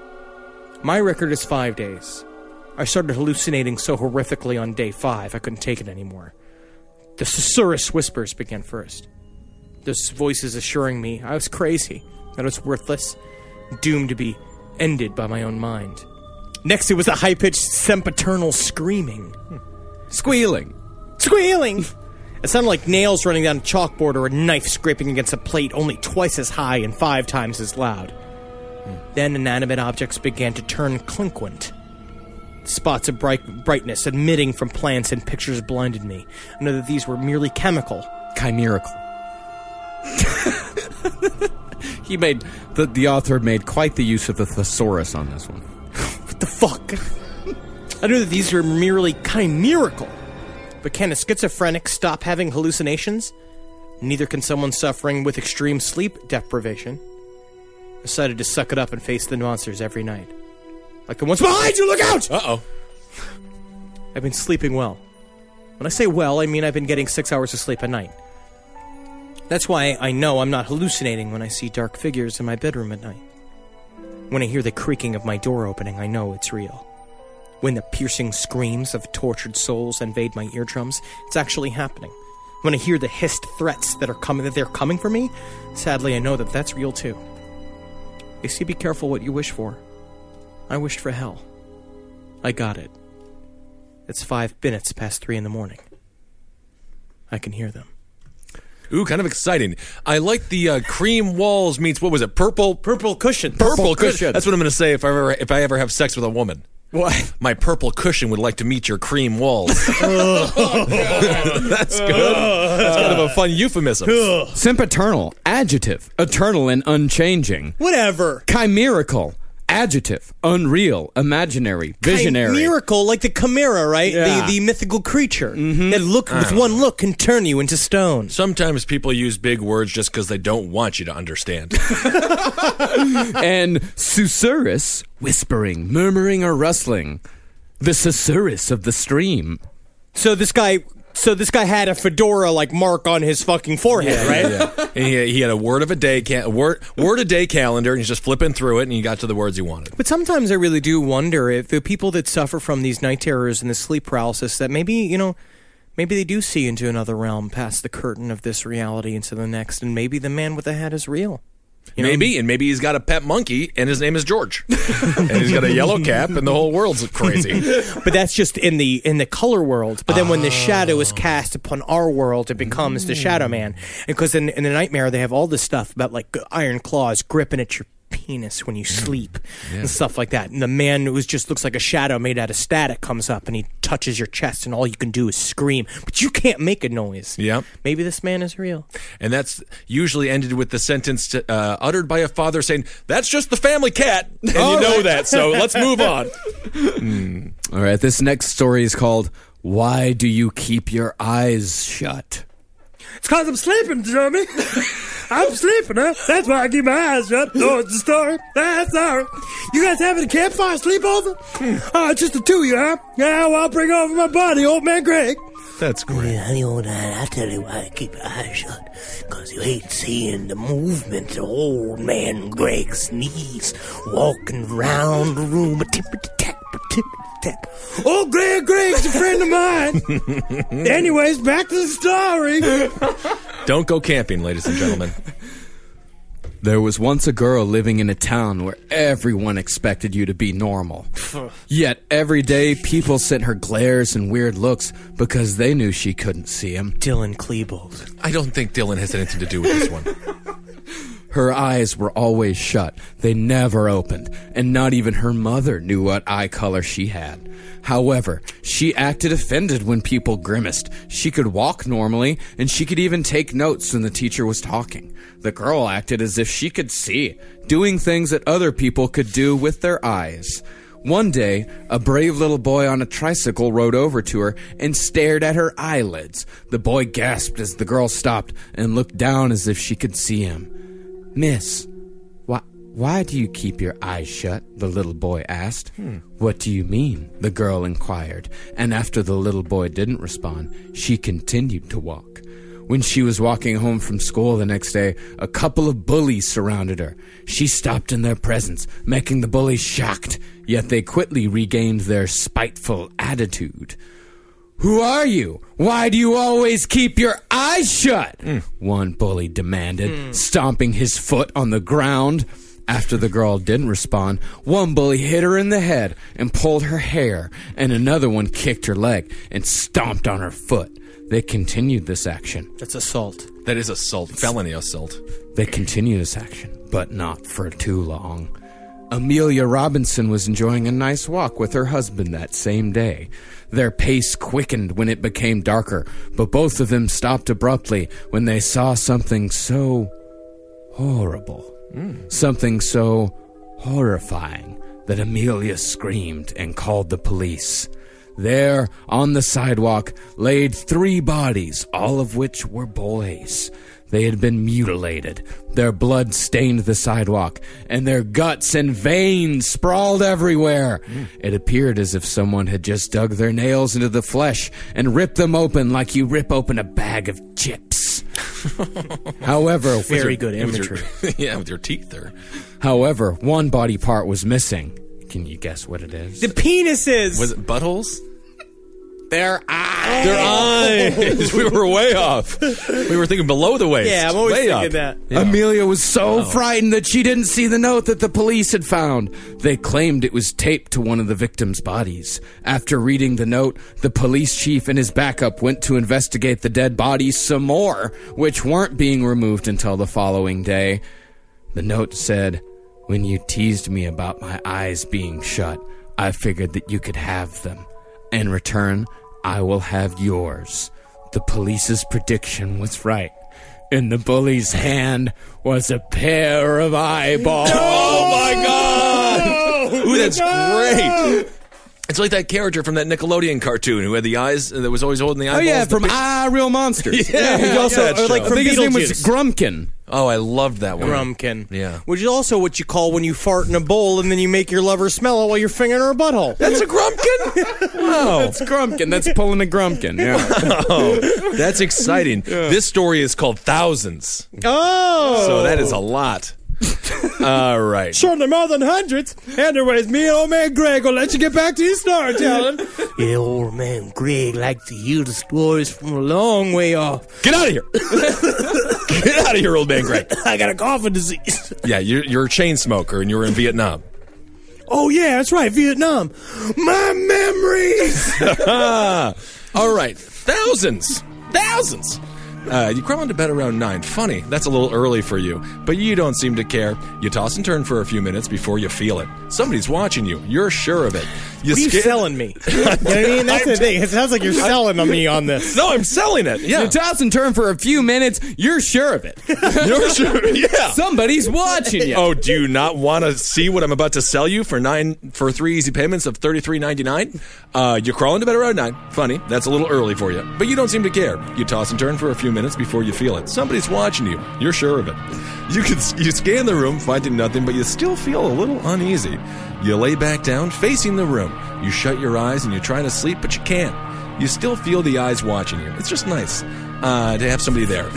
My record is five days. I started hallucinating so horrifically on day five I couldn't take it anymore. The susurrus whispers began first. Those voices assuring me I was crazy, that I was worthless, doomed to be ended by my own mind. Next it was the high-pitched sempiternal screaming. Hmm. Squealing. Squealing! It sounded like nails running down a chalkboard or a knife scraping against a plate, only twice as high and five times as loud. Hmm. Then inanimate objects began to turn clinquant. Spots of bright brightness emitting from plants and pictures blinded me. I know that these were merely chemical. Chimerical. He made... The, the author made quite the use of the thesaurus on this one. What the fuck? I knew that these were merely chimerical. But can a schizophrenic stop having hallucinations? Neither can someone suffering with extreme sleep deprivation. I decided to suck it up and face the monsters every night. Like the ones behind you, look out! Uh-oh. I've been sleeping well. When I say well, I mean I've been getting six hours of sleep a night. That's why I know I'm not hallucinating when I see dark figures in my bedroom at night. When I hear the creaking of my door opening, I know it's real. When the piercing screams of tortured souls invade my eardrums, it's actually happening. When I hear the hissed threats that are coming, that they're coming for me, sadly I know that that's real too. You see, be careful what you wish for. I wished for hell. I got it. It's five minutes past three in the morning. I can hear them. Ooh, kind of exciting. I like the uh, cream walls meets, what was it, purple? Purple cushion. Purple, Purple cushion. cushion. That's what I'm going to say if I ever if I ever have sex with a woman. What? My purple cushion would like to meet your cream walls. Oh, that's good. That's kind of a fun euphemism. Sempiternal, adjective, eternal and unchanging. Whatever. Chimerical, adjective, unreal, imaginary, visionary. Chimerical, like the chimera, right? Yeah. The, the mythical creature mm-hmm. that look with one look can turn you into stone. Sometimes people use big words just because they don't want you to understand. And susurrus, whispering, murmuring, or rustling. The susurrus of the stream. So this guy... So this guy had a fedora like mark on his fucking forehead, yeah, right? Yeah. And he, he had a word of a day, ca- word word a day calendar, and he's just flipping through it, and he got to the words he wanted. But sometimes I really do wonder if the people that suffer from these night terrors and the sleep paralysis, that maybe you know, maybe they do see into another realm, past the curtain of this reality into the next, and maybe the man with the hat is real. You know? Maybe, and maybe he's got a pet monkey, and his name is George, and he's got a yellow cap, and the whole world's crazy. But that's just in the in the color world. But then oh. when the shadow is cast upon our world, it becomes mm. the Shadow Man. Because in, in the nightmare, they have all this stuff about like iron claws gripping at your penis when you sleep yeah. and stuff like that. And the man who just looks like a shadow made out of static comes up and he touches your chest, and all you can do is scream, but you can't make a noise. Yeah. Maybe this man is real. And that's usually ended with the sentence to, uh, uttered by a father saying, "That's just the family cat," and all you know right. that. So let's move on. mm. All right. This next story is called "Why Do You Keep Your Eyes Shut?" It's because I'm sleeping, Jeremy. I'm sleeping, huh? That's why I keep my eyes shut. Oh, it's a story. Ah, sorry. You guys having a campfire sleepover? Hmm. Oh, it's just the two of you, huh? Yeah, well, I'll bring over my buddy, old man Greg. That's great. Yeah, honey, old man, I tell you why I keep your eyes shut. Because you hate seeing the movement of old man Greg's knees walking around the room. Tip-a-tap, tip-a-tap. Oh, Greg, Greg's a friend of mine. Anyways, back to the story. Don't go camping, ladies and gentlemen. There was once a girl living in a town where everyone expected you to be normal. Yet every day, people sent her glares and weird looks because they knew she couldn't see him. Dylan Klebold. I don't think Dylan has anything to do with this one. Her eyes were always shut. They never opened, and not even her mother knew what eye color she had. However, she acted offended when people grimaced. She could walk normally, and she could even take notes when the teacher was talking. The girl acted as if she could see, doing things that other people could do with their eyes. One day, a brave little boy on a tricycle rode over to her and stared at her eyelids. The boy gasped as the girl stopped and looked down as if she could see him. "Miss, why, why do you keep your eyes shut?" the little boy asked. Hmm. "What do you mean?" the girl inquired, and after the little boy didn't respond, she continued to walk. When she was walking home from school the next day, a couple of bullies surrounded her. She stopped in their presence, making the bullies shocked, yet they quickly regained their spiteful attitude. "Who are you? Why do you always keep your eyes shut?" Mm. one bully demanded, mm. stomping his foot on the ground. After the girl didn't respond, one bully hit her in the head and pulled her hair, and another one kicked her leg and stomped on her foot. They continued this action. That's assault. That is assault. Felony assault. They continued this action, but not for too long. Amelia Robinson was enjoying a nice walk with her husband that same day. Their pace quickened when it became darker, but both of them stopped abruptly when they saw something so horrible. Mm. Something so horrifying that Amelia screamed and called the police. There, on the sidewalk, laid three bodies, all of which were boys. They had been mutilated. Their blood stained the sidewalk, and their guts and veins sprawled everywhere. Mm. It appeared as if someone had just dug their nails into the flesh and ripped them open like you rip open a bag of chips. However, very your, good imagery. With your, yeah, with your teeth there. However, one body part was missing. Can you guess what it is? The penises! Was it buttholes? Their eyes. Their eyes. We were way off. We were thinking below the waist. Yeah, I'm always way thinking up. that. Yeah. Amelia was so wow. frightened that she didn't see the note that the police had found. They claimed it was taped to one of the victims' bodies. After reading the note, the police chief and his backup went to investigate the dead bodies some more, which weren't being removed until the following day. The note said, "When you teased me about my eyes being shut, I figured that you could have them. In return, I will have yours." The police's prediction was right. In the bully's hand was a pair of eyeballs. No! Oh, my God! No! Ooh, that's no! great. It's like that character from that Nickelodeon cartoon who had the eyes, that was always holding the eyeballs. Oh, yeah, from Ah, Real Monsters. yeah, yeah, also, yeah, or like I from think his name was Beetlejuice. Grumpkin. Oh, I loved that one. Grumpkin. Yeah. Which is also what you call when you fart in a bowl and then you make your lover smell it while you're fingering her butthole. That's a Grumpkin? Wow. That's Grumpkin. That's pulling a Grumpkin. Yeah. Wow. That's exciting. Yeah. This story is called Thousands. Oh. So that is a lot. All right. Certainly more than hundreds. Anyways, me and old man Greg will let you get back to your storytelling. Yeah, old man Greg likes to hear the stories from a long way off. Get out of here. Get out of here, old man Greg. I got a coughing disease. Yeah, you're, you're a chain smoker and you were in Vietnam. Oh, yeah, that's right, Vietnam. My memories. All right. Thousands. Thousands. Uh, you crawl into bed around nine. Funny, that's a little early for you, but you don't seem to care. You toss and turn for a few minutes before you feel it. Somebody's watching you. You're sure of it. You what are you scan- selling me? You know what I mean? That's the thing. It sounds like you're selling me on this. No, I'm selling it. Yeah. You toss and turn for a few minutes, you're sure of it. You're sure. Yeah. Somebody's watching you. Oh, do you not want to see what I'm about to sell you for nine for three easy payments of thirty-three ninety-nine? Uh, you're crawling to bed around nine. Funny, that's a little early for you, but you don't seem to care. You toss and turn for a few minutes before you feel it. Somebody's watching you. You're sure of it. You can you scan the room, finding nothing, but you still feel a little uneasy. You lay back down, facing the room. You shut your eyes and you're trying to sleep, but you can't. You still feel the eyes watching you. It's just nice uh, to have somebody there.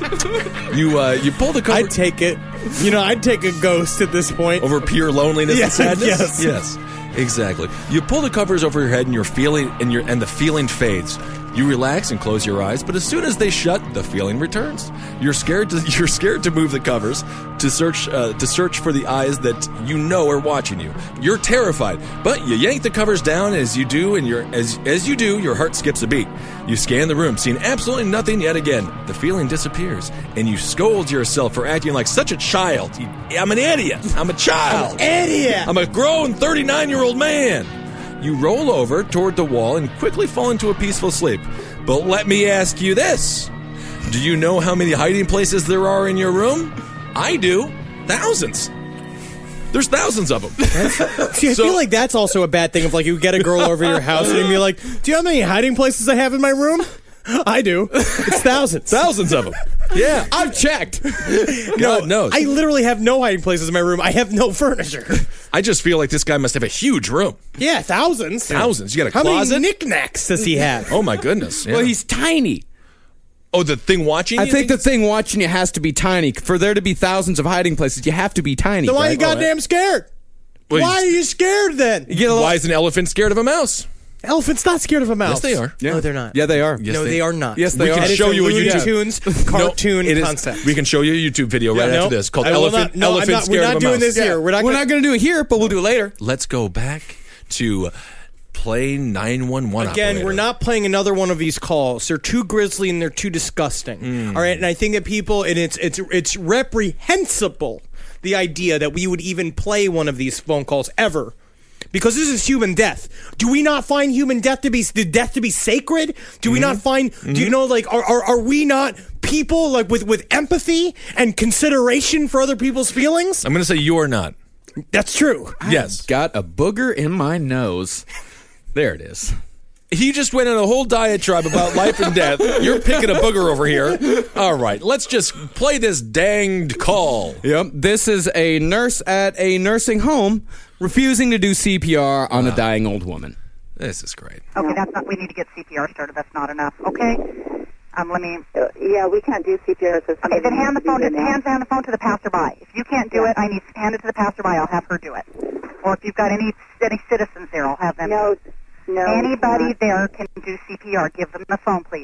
you uh, you pull the cover. I'd take it. You know, I'd take a ghost at this point. Over pure loneliness Yeah, and sadness? yes. Yes, exactly. You pull the covers over your head and you're feeling and your and the feeling fades. You relax and close your eyes, but as soon as they shut, the feeling returns. You're scared to you're scared to move the covers to search uh, to search for the eyes that you know are watching you. You're terrified, but you yank the covers down as you do, and your as as you do, your heart skips a beat. You scan the room, seeing absolutely nothing yet again. The feeling disappears, and you scold yourself for acting like such a child. You, I'm an idiot. I'm a child. I'm an idiot. I'm a grown thirty-nine-year-old man. You roll over toward the wall and quickly fall into a peaceful sleep. But let me ask you this. Do you know how many hiding places there are in your room? I do. Thousands. There's thousands of them. See, I So- feel like that's also a bad thing. If like you get a girl over your house and you're like, "Do you have any hiding places I have in my room?" I do. It's thousands. Thousands of them. Yeah. I've checked. God knows. I literally have no hiding places in my room. I have no furniture. I just feel like this guy must have a huge room. Yeah, thousands. Thousands. You got a How closet? many knickknacks does he have? Oh, my goodness. Yeah. Well, he's tiny. Oh, the thing watching you? I think the thing watching you has to be tiny. For there to be thousands of hiding places, you have to be tiny. Then why are you right? goddamn scared? Well, Why are he's- you scared then? You get a little- Why is an elephant scared of a mouse? Elephant's not scared of a mouse. Yes, they are. No, they're not. Yeah, they are. Yes, no, they- they, are not. Yes, they we are. can And it's show a you a Looney YouTube Tunes cartoon No, it is- concept. We can show you a YouTube video right Yeah, after no, this called I will Elephant, not- no, I'm Elephant not- Scared we're of not a doing Mouse. this here. We're not We're gonna- not going to do it here, but we'll do it later. Let's go back to play nine one one Again, operator. we're not playing another one of these calls. They're too grisly and they're too disgusting. Mm. All right, and I think that people, and it's it's it's reprehensible the idea that we would even play one of these phone calls ever. Because this is human death. Do we not find human death to be the death to be sacred? Do we Mm-hmm. not find? Do you know like are, are are we not people like with with empathy and consideration for other people's feelings? I'm going to say you are not. That's true. Yes. Got a booger in my nose. There it is. He just went on a whole diatribe about life and death. You're picking a booger over here. All right, let's just play this danged call. Yep. This is a nurse at a nursing home refusing to do C P R on a dying old woman. This is great. Okay, that's not. We need to get C P R started. That's not enough. Okay. Um, let me. Uh, yeah, we can't do C P R. So Okay, then hand the phone. To, hand, hand the phone to the passerby. If you can't do it, I need hand it to the passerby. I'll have her do it. Or if you've got any any citizens there, I'll have them. No, no. Anybody there can do C P R. Give them the phone, please.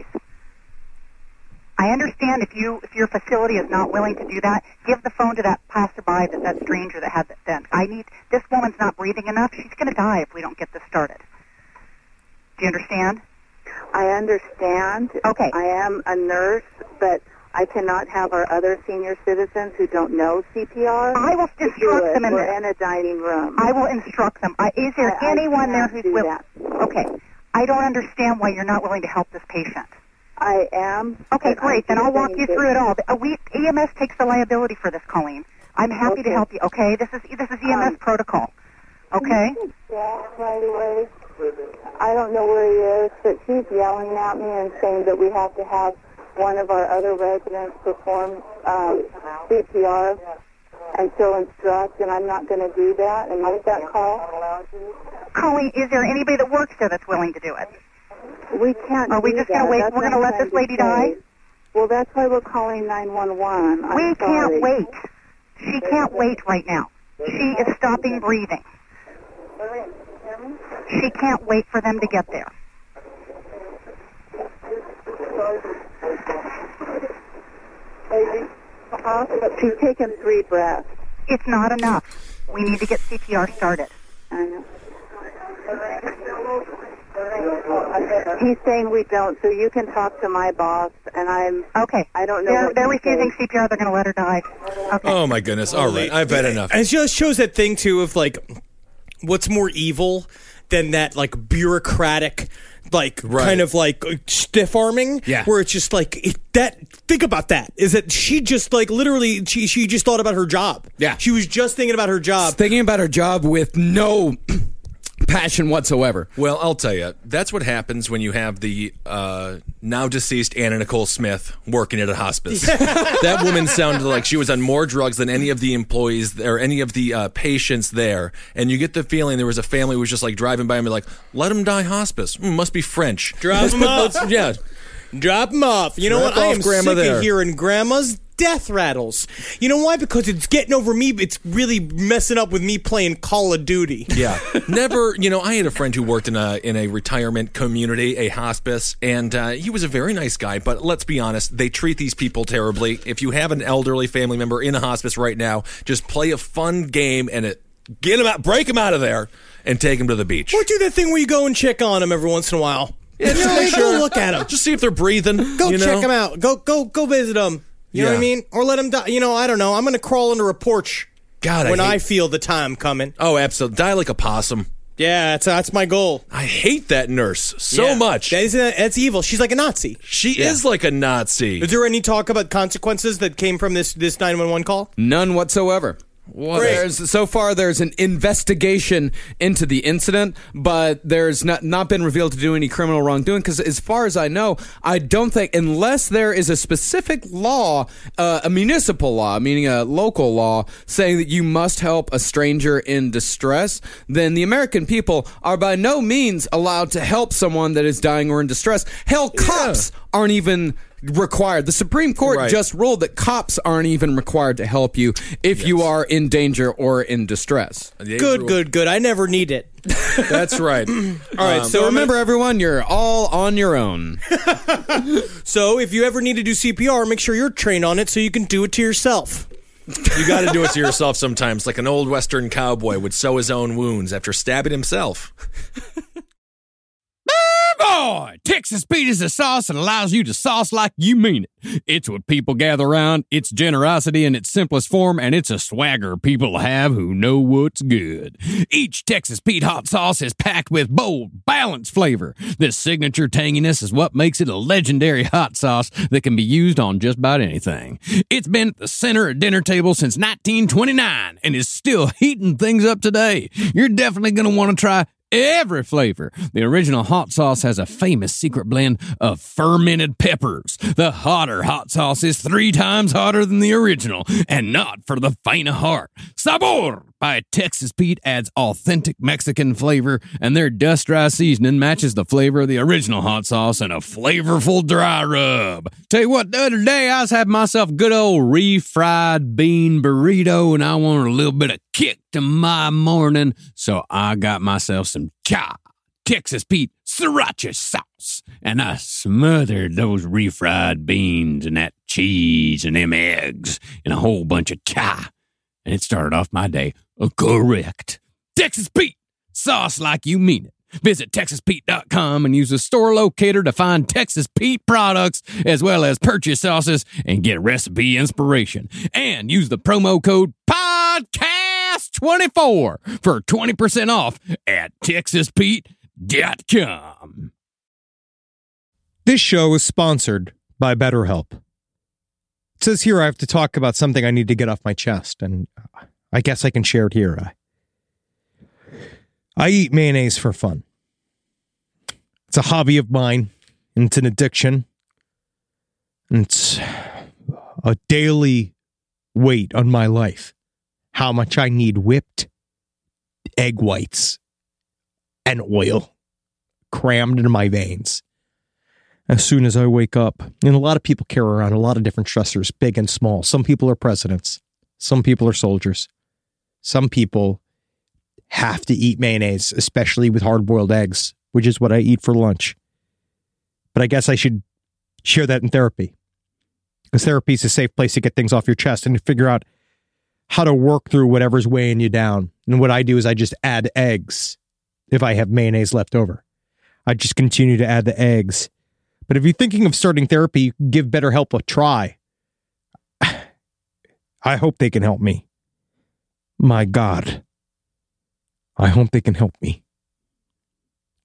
I understand if you if your facility is not willing to do that, give the phone to that passerby, that that stranger that had that. Then I need. This woman's not breathing enough. She's going to die if we don't get this started. Do you understand? I understand. Okay. I am a nurse, but I cannot have our other senior citizens who don't know C P R. I will do instruct it. them in We're this. in a dining room. I will instruct them. I, is there I- I anyone there cannot who's do willing? that. Okay. I don't understand why you're not willing to help this patient. I am. Okay, but great. I Then I'll walk think you that- through it all. Uh, we, E M S takes the liability for this, Colleen. I'm happy to Okay. help you. Okay, this is this is E M S Um, protocol. Okay. Yeah, right away. I don't know where he is, but he's yelling at me and saying that we have to have one of our other residents perform um, C P R and so instruct, and I'm not going to do that. And make that call. Colleen, is there anybody that works there that's willing to do it? We can't. Are we do just gonna that. wait- That's we're what gonna I'm let this trying to lady die? say. Well, that's why we're calling nine one one. I'm We sorry. can't wait. She can't wait right now. She is stopping breathing. She can't wait for them to get there. She's taken three breaths. It's not enough. We need to get C P R started. I know. He's saying we don't, so you can talk to my boss, and I'm... Okay. I don't know They're, what they're to refusing say. C P R. They're going to let her die. Okay. Oh, my goodness. All right, I've had enough. And it just shows that thing too of like, what's more evil than that like bureaucratic, like Right. kind of like stiff arming. Yeah. Where it's just like it, that. Think about that. Is that she just like literally she she just thought about her job. Yeah. She was just thinking about her job. Thinking about her job with no passion whatsoever. Well, I'll tell you, that's what happens when you have the uh, now deceased Anna Nicole Smith working at a hospice. That woman sounded like she was on more drugs than any of the employees or any of the uh, patients there. And you get the feeling there was a family who was just like driving by and be like, let him die hospice. Mm, must be French. Drop him off. Yeah. Drop him off. You know Drop what? I off am grandma sick there. of hearing grandma's death rattles. You know why? Because it's getting over me. It's really messing up with me playing Call of Duty. Yeah. Never, you know, I had a friend who worked in a in a retirement community, a hospice, and uh, he was a very nice guy, but let's be honest, they treat these people terribly. If you have an elderly family member in a hospice right now, just play a fun game and it, get them out, break them out of there, and take them to the beach. Or do that thing where you go and check on them every once in a while. Yeah, just You know, make go sure. look at them. Just see if they're breathing. Go you check know? them out. Go go go visit them. You know Yeah. what I mean? Or let them die. You know, I don't know. I'm going to crawl under a porch God, when I, hate- I feel the time coming. Oh, absolutely. Die like a possum. Yeah, that's that's my goal. I hate that nurse so Yeah. much. That is, that's evil. She's like a Nazi. She is like a Nazi. Is there any talk about consequences that came from this this nine one one call? None whatsoever. What? There's, so far, there's an investigation into the incident, but there's not, not been revealed to do any criminal wrongdoing. Because as far as I know, I don't think, unless there is a specific law, uh, a municipal law, meaning a local law, saying that you must help a stranger in distress, then the American people are by no means allowed to help someone that is dying or in distress. Hell, cops aren't even required. The Supreme Court Right. just ruled that cops aren't even required to help you if you are in danger or in distress. Good, good, good. I never need it. That's right. All right, Um, so so remember, everyone, you're all on your own. So if you ever need to do C P R, make sure you're trained on it so you can do it to yourself. You got to do it to yourself sometimes, like an old Western cowboy would sew his own wounds after stabbing himself. Boy, Texas Pete is a sauce that allows you to sauce like you mean it. It's what people gather around, it's generosity in its simplest form, and it's a swagger people have who know what's good. Each Texas Pete hot sauce is packed with bold, balanced flavor. This signature tanginess is what makes it a legendary hot sauce that can be used on just about anything. It's been at the center of dinner tables since nineteen twenty-nine and is still heating things up today. You're definitely going to want to try every flavor. The original hot sauce has a famous secret blend of fermented peppers. The hotter hot sauce is three times hotter than the original, and not for the faint of heart. Sabor by Texas Pete adds authentic Mexican flavor, and their dust dry seasoning matches the flavor of the original hot sauce in a flavorful dry rub. Tell you what, the other day I was having myself a good old refried bean burrito, and I wanted a little bit of kick to my morning, so I got myself some cha Texas Pete sriracha sauce, and I smothered those refried beans and that cheese and them eggs in a whole bunch of cha, and it started off my day correct. Texas Pete, sauce like you mean it. Visit Texas Pete dot com and use the store locator to find Texas Pete products as well as purchase sauces and get recipe inspiration. And use the promo code podcast twenty-four for twenty percent off at Texas Pete dot com. This show is sponsored by BetterHelp. It says here I have to talk about something I need to get off my chest, and I guess I can share it here. I, I eat mayonnaise for fun. It's a hobby of mine, and it's an addiction. And it's a daily weight on my life. How much I need whipped egg whites and oil crammed into my veins as soon as I wake up. And a lot of people carry around a lot of different stressors, big and small. Some people are presidents. Some people are soldiers. Some people have to eat mayonnaise, especially with hard-boiled eggs, which is what I eat for lunch. But I guess I should share that in therapy, because therapy is a safe place to get things off your chest and to figure out how to work through whatever's weighing you down. And what I do is I just add eggs if I have mayonnaise left over. I just continue to add the eggs. But if you're thinking of starting therapy, give BetterHelp a try. I hope they can help me. My God. I hope they can help me.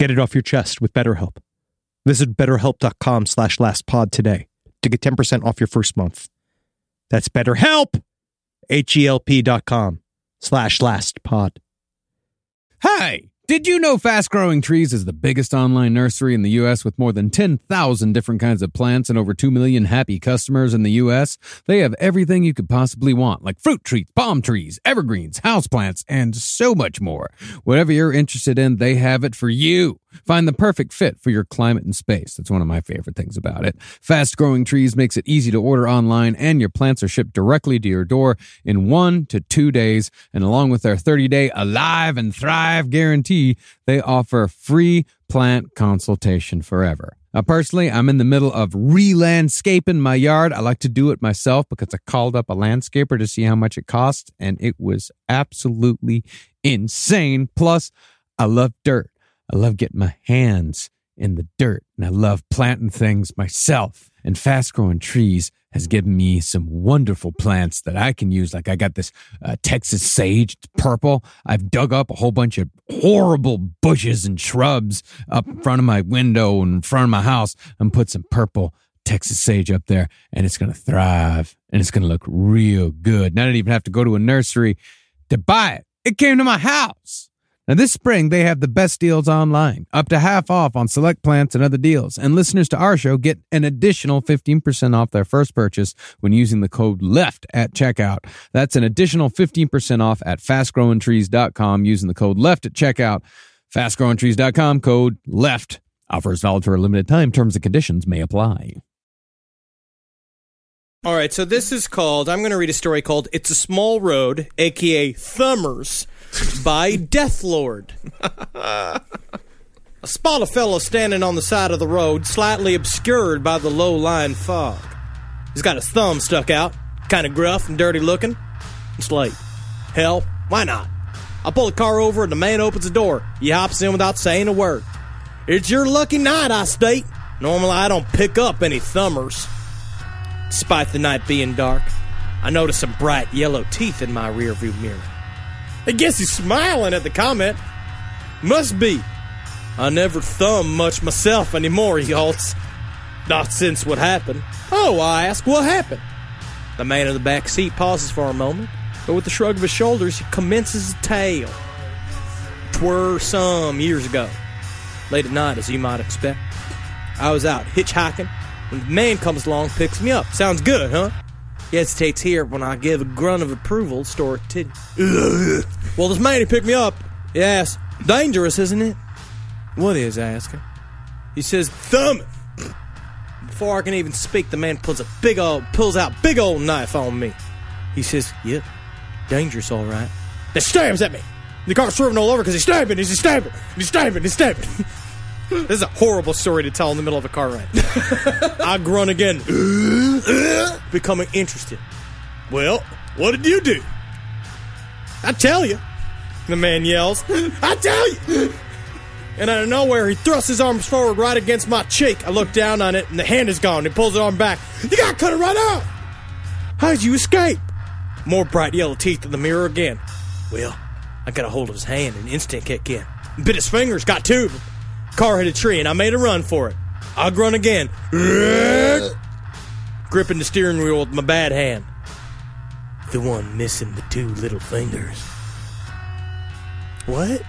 Get it off your chest with BetterHelp. Visit betterhelp.com slash lastpod today to get ten percent off your first month. That's BetterHelp, H-E-L-P dot com slash lastpod. Hey, did you know Fast Growing Trees is the biggest online nursery in the U S with more than ten thousand different kinds of plants and over two million happy customers in the U S? They have everything you could possibly want, like fruit trees, palm trees, evergreens, houseplants, and so much more. Whatever you're interested in, they have it for you. Find the perfect fit for your climate and space. That's one of my favorite things about it. Fast Growing Trees makes it easy to order online, and your plants are shipped directly to your door in one to two days. And along with their thirty-day Alive and Thrive guarantee, they offer free plant consultation forever. Now, personally, I'm in the middle of re-landscaping my yard. I like to do it myself because I called up a landscaper to see how much it costs, and it was absolutely insane. Plus, I love dirt. I love getting my hands in the dirt, and I love planting things myself. And Fast Growing Trees has given me some wonderful plants that I can use. Like I got this uh, Texas sage, it's purple. I've dug up a whole bunch of horrible bushes and shrubs up in front of my window and in front of my house and put some purple Texas sage up there, and it's going to thrive, and it's going to look real good. And I didn't even have to go to a nursery to buy it. It came to my house. Now, this spring, they have the best deals online, up to half off on select plants and other deals. And listeners to our show get an additional fifteen percent off their first purchase when using the code LEFT at checkout. That's an additional fifteen percent off at fast growing trees dot com using the code LEFT at checkout. fast growing trees dot com, code LEFT. Offer is valid for a limited time. Terms and conditions may apply. All right, so this is called, I'm going to read a story called It's a Small Road, a k a. Thumbers, by Death Lord. I spot a fellow standing on the side of the road, slightly obscured by the low-lying fog. He's got his thumb stuck out, kind of gruff and dirty looking. It's late. Hell, why not? I pull the car over and the man opens the door. He hops in without saying a word. It's your lucky night, I state. Normally I don't pick up any thumbers. Despite the night being dark, I notice some bright yellow teeth in my rearview mirror. I guess he's smiling at the comment. Must be. I never thumb much myself anymore, he halts. Not since what happened. Oh, I ask, what happened? The man in the back seat pauses for a moment, but with a shrug of his shoulders, he commences a tale. Twere some years ago. Late at night, as you might expect. I was out hitchhiking when the man comes along and picks me up. Sounds good, huh? He hesitates here when I give a grunt of approval, store a titty. Well, this man, he picked me up. He asks, dangerous, isn't it? What is, I ask him. He says, thumb it. Before I can even speak, the man pulls a big old, pulls out big old knife on me. He says, yep, dangerous, all right. Then stabs at me. The car's swerving all over because he's stabbing, he's stabbing, he's stabbing, he's stabbing. This is a horrible story to tell in the middle of a car ride. I grunt again, becoming interested. Well, what did you do? I tell you, the man yells. I tell you. And out of nowhere, he thrusts his arms forward right against my cheek. I look down on it, and the hand is gone. He pulls the arm back. You gotta cut it right off. How'd you escape? More bright yellow teeth in the mirror again. Well, I got a hold of his hand, and instant kick in. Bit his fingers, got two of them. Car hit a tree, and I made a run for it. I grunt again, gripping the steering wheel with my bad hand. The one missing the two little fingers. What?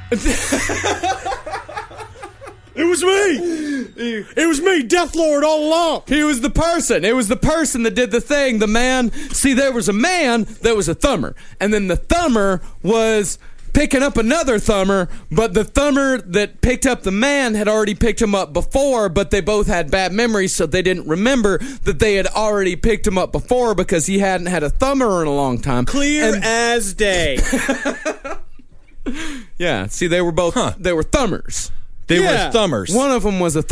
It was me! It was me, Death Lord, all along! He was the person. It was the person that did the thing. The man. See, there was a man that was a thumber. And then the thumber was picking up another thumber, but the thumber that picked up the man had already picked him up before, but they both had bad memories, so they didn't remember that they had already picked him up before because he hadn't had a thumber in a long time. Clear and- as day. Yeah, see, they were both, huh. they were thumbers. They yeah. were thumbers. One of them was a thumber.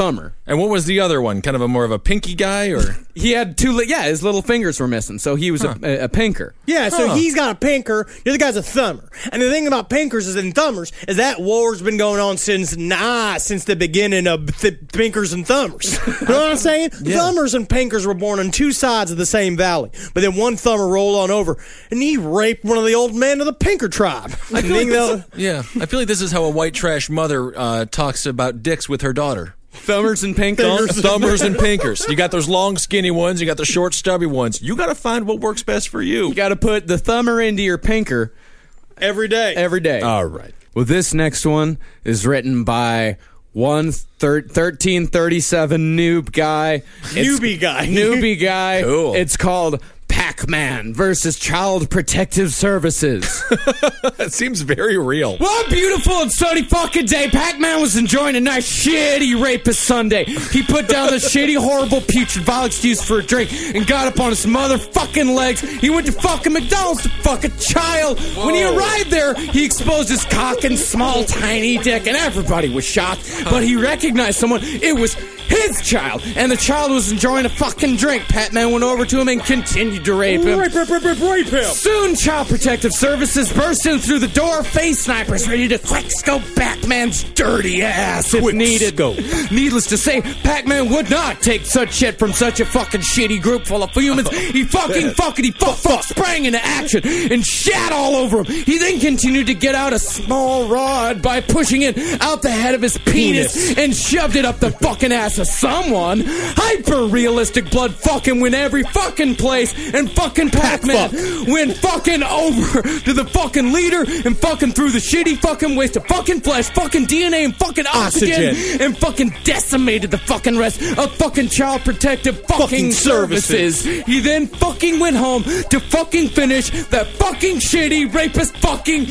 And what was the other one? Kind of a more of a pinky guy, or he had two. Li- yeah, his little fingers were missing, so he was huh. a, a, a pinker. Yeah, so Huh. he's got a pinker. The other guy's a thumber. And the thing about pinkers is and thumbers is that war's been going on since nah since the beginning of th- pinkers and thumbers. You know what I'm saying? Yeah. Thumbers and pinkers were born on two sides of the same valley, but then one thumber rolled on over and he raped one of the old men of the pinker tribe. I feel like this, yeah, I feel like this is how a white trash mother uh, talks about dicks with her daughter. Thumbers and pinkers. Thumbers and pinkers. You got those long, skinny ones. You got the short, stubby ones. You got to find what works best for you. You got to put the thumber into your pinker every day. Every day. All right. Well, this next one is written by one thir- thirteen thirty-seven noob guy. Newbie guy. Newbie guy. Cool. It's called Pac-Man versus Child Protective Services. That seems very real. One beautiful and sunny fucking day, Pac-Man was enjoying a nice shitty rapist Sunday. He put down the shitty, horrible, putrid, vile excuse for a drink and got up on his motherfucking legs. He went to fucking McDonald's to fuck a child. Whoa. When he arrived there, he exposed his cock and small, tiny dick, and everybody was shocked. But he recognized someone. It was his child, and the child was enjoying a fucking drink. Pac-Man went over to him and continued to rape him. Rape, rape, rape, rape, rape him. Soon, Child Protective Services burst in through the door, face snipers ready to quick scope Pac-Man's dirty ass if Quick needed. scope. Needless to say, Pac-Man would not take such shit from such a fucking shitty group full of humans. He fucking fucking he fuck fuck sprang into action and shat all over him. He then continued to get out a small rod by pushing it out the head of his penis, penis. and shoved it up the fucking ass of someone. Hyper realistic blood fucking went every fucking place, and fucking Pac-Man fuck. went fucking over to the fucking leader and fucking threw the shitty fucking waste of fucking flesh, fucking D N A, and fucking oxygen, oxygen. and fucking decimated the fucking rest of fucking Child Protective fucking, fucking services. services. He then fucking went home to fucking finish that fucking shitty rapist fucking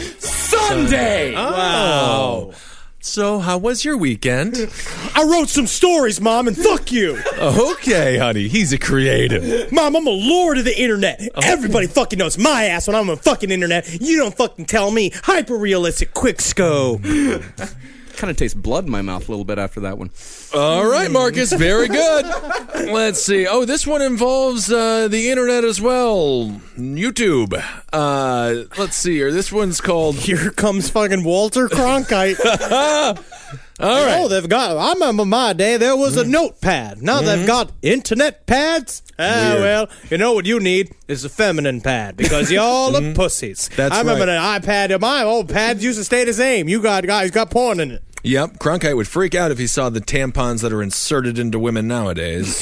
Sunday. Oh. Wow. So, how was your weekend? I wrote some stories, Mom, and fuck you. Okay, honey. He's a creative. Mom, I'm a lord of the internet. Oh. Everybody fucking knows my ass when I'm on fucking internet. You don't fucking tell me. Hyper-realistic quick scope. Kind of tastes blood in my mouth a little bit after that one. All right, Marcus. Very good. Let's see. Oh, this one involves uh, the internet as well. YouTube. Uh, let's see here. This one's called... Here comes fucking Walter Cronkite. All right. Oh, they've got... I remember my day, there was a notepad. Now mm-hmm. they've got internet pads. Ah, Weird. Well, you know what you need is a feminine pad because y'all are pussies. That's I remember right. an iPad. My old pads used to stay the same. You got guys got porn in it. Yep, Cronkite would freak out if he saw the tampons that are inserted into women nowadays.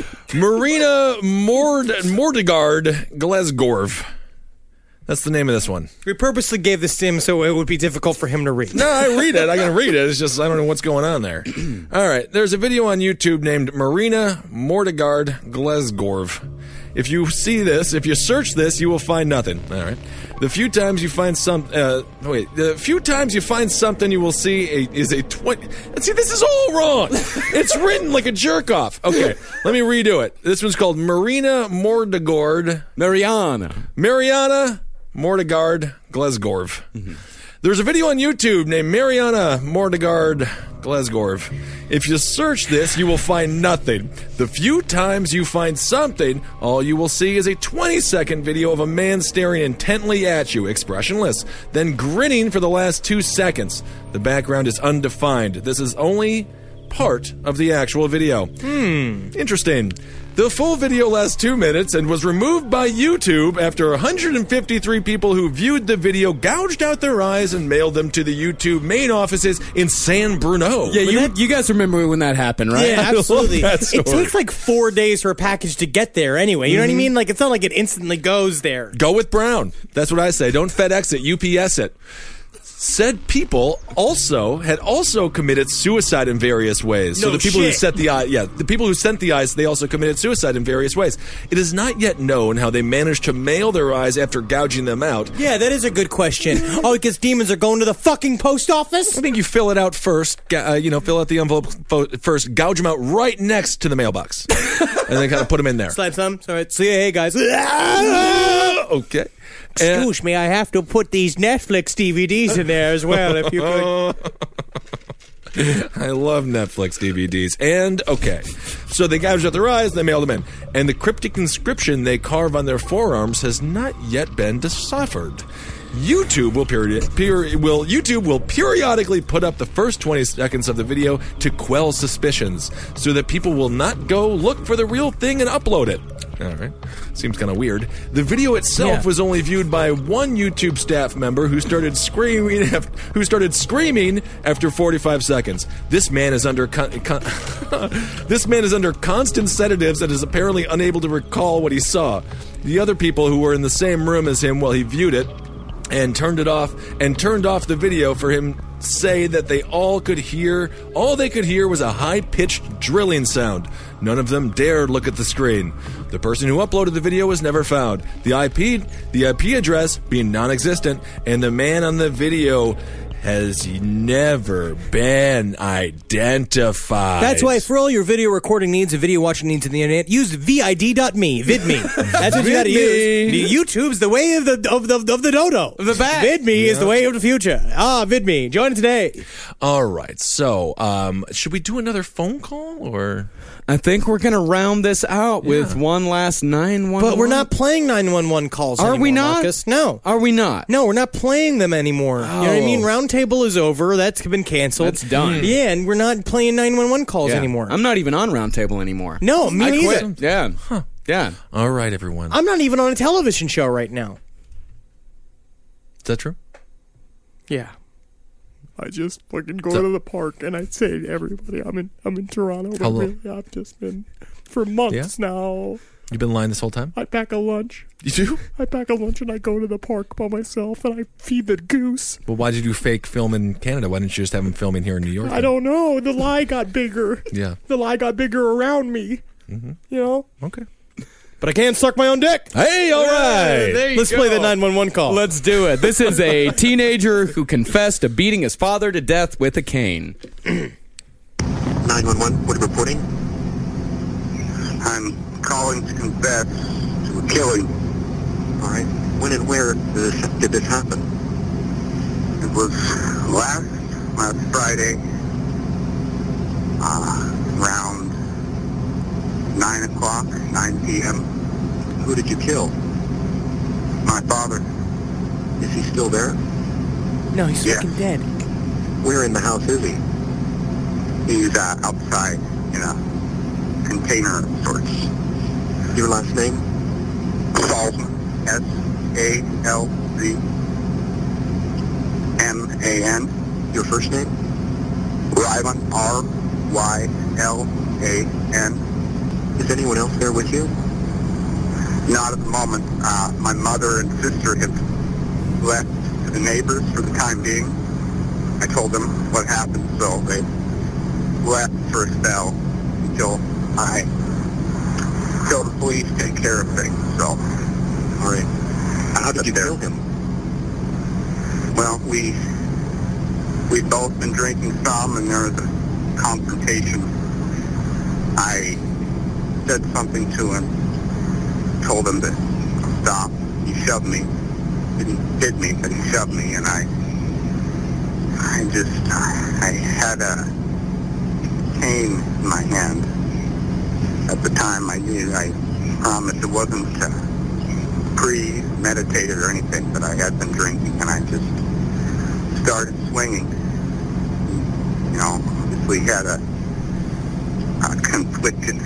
Marina Mord- Mordigard Glesgorv. That's the name of this one. We purposely gave this to him so it would be difficult for him to read. No, I read it. I can read it. It's just I don't know what's going on there. All right, there's a video on YouTube named Marina Mordigard Glesgorv. If you see this, if you search this, you will find nothing. All right. The few times you find some, uh, wait, the few times you find something you will see a, is a twenty. See, this is all wrong. It's written like a jerk off. Okay, let me redo it. This one's called Marina Mordigard. Mariana. Mariana Mordigard Glesgorv. Mm-hmm. There's a video on YouTube named Mariana Mordigard Glesgorv. If you search this, you will find nothing. The few times you find something, all you will see is a twenty-second video of a man staring intently at you, expressionless, then grinning for the last two seconds. The background is undefined. This is only part of the actual video. Hmm, interesting. The full video lasts two minutes and was removed by YouTube after one hundred fifty-three people who viewed the video gouged out their eyes and mailed them to the YouTube main offices in San Bruno. Yeah, you, you guys remember when that happened, right? Yeah, absolutely. It takes like four days for a package to get there anyway. You know mm-hmm. what I mean? Like, it's not like it instantly goes there. Go with Brown. That's what I say. Don't FedEx it. U P S it. Said people also had also committed suicide in various ways. No so the people shit. who sent the eye, yeah, the people who sent the eyes, they also committed suicide in various ways. It is not yet known how they managed to mail their eyes after gouging them out. Yeah, that is a good question. Oh, because demons are going to the fucking post office? I think you fill it out first. Uh, you know, fill out the envelope fo- first, gouge them out right next to the mailbox, and then kind of put them in there. Slide some. So it's hey guys. Okay. Excuse me, I have to put these Netflix D V Ds in there as well, if you could. I love Netflix D V Ds. And, okay, so they gouged out their eyes, they mailed them in. And the cryptic inscription they carve on their forearms has not yet been deciphered. YouTube will, period, peri- will YouTube will periodically put up the first twenty seconds of the video to quell suspicions, so that people will not go look for the real thing and upload it. All right, seems kind of weird. The video itself Yeah. was only viewed by one YouTube staff member who started screaming. After, who started screaming after forty-five seconds. This man is under con- con- this man is under constant sedatives and is apparently unable to recall what he saw. The other people who were in the same room as him while he viewed it and turned it off and turned off the video for him say that they all could hear all they could hear was a high-pitched drilling sound. None of them dared look at the screen. The person who uploaded the video was never found. The I P the I P address being non-existent, and the man on the video has never been identified. That's why for all your video recording needs and video watching needs on the internet, use vid dot me, VidMe. That's what you got to use. The YouTube's the way of the of the of the dodo. The bat. VidMe Yeah. is the way of the future. Ah, VidMe. Join it today. All right, so um, should we do another phone call or? I think we're gonna round this out with one last nine one one. But we're not playing nine one one calls Are anymore, we not? Marcus. No. Are we not? No, we're not playing them anymore. You know what I mean? Oh. Roundtable is over. That's been canceled. That's done. Yeah, and we're not playing nine one one calls Yeah. anymore. I'm not even on Roundtable anymore. No, me I neither. quit. Yeah. Huh. Yeah. All right, everyone. I'm not even on a television show right now. Is that true? Yeah. I just fucking go So- to the park and I say to everybody, I'm in I'm in Toronto, but Hello. really I've just been for months now. You've been lying this whole time? I pack a lunch. You do? I pack a lunch and I go to the park by myself and I feed the goose. Well, why did you do fake film in Canada? Why didn't you just have him filming here in New York? I don't know. The lie got bigger. Yeah. The lie got bigger around me. Mm-hmm. You know? Okay. But I can't suck my own dick. Hey, all right. There you Let's go. play the nine one one call. Let's do it. This is a teenager who confessed to beating his father to death with a cane. nine one one, what are you reporting? I'm calling to confess to a killing. All right. When and where did this, did this happen? It was last, last Friday, uh, around nine o'clock, nine p.m. Who did you kill? My father. Is he still there? No, he's Yeah. fucking dead. Where in the house is he? He's uh, outside in a container of sorts. Your last name? Salzman. S A L Z M A N. Your first name? Rylan. R Y L A N. Is anyone else there with you? Not at the moment. Uh, my mother and sister have left to the neighbors for the time being. I told them what happened, so they left for a spell until I, until the police take care of things. So, all right. How did you kill him? Well, we we've both been drinking some, and there was a confrontation. I said something to him, told him to stop. He shoved me. Didn't hit me, but he shoved me, and I, I just, I had a cane in my hand. At the time, I knew, I promised it wasn't uh, premeditated or anything, but I had been drinking, and I just started swinging. You know, obviously had a, a conflicted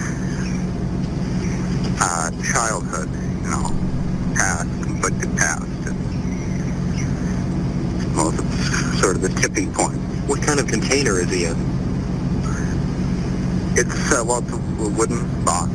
uh, childhood, you know, past, conflicted past. And, well, it's sort of the tipping point. What kind of container is he in? It's, uh, well, it's a wooden box.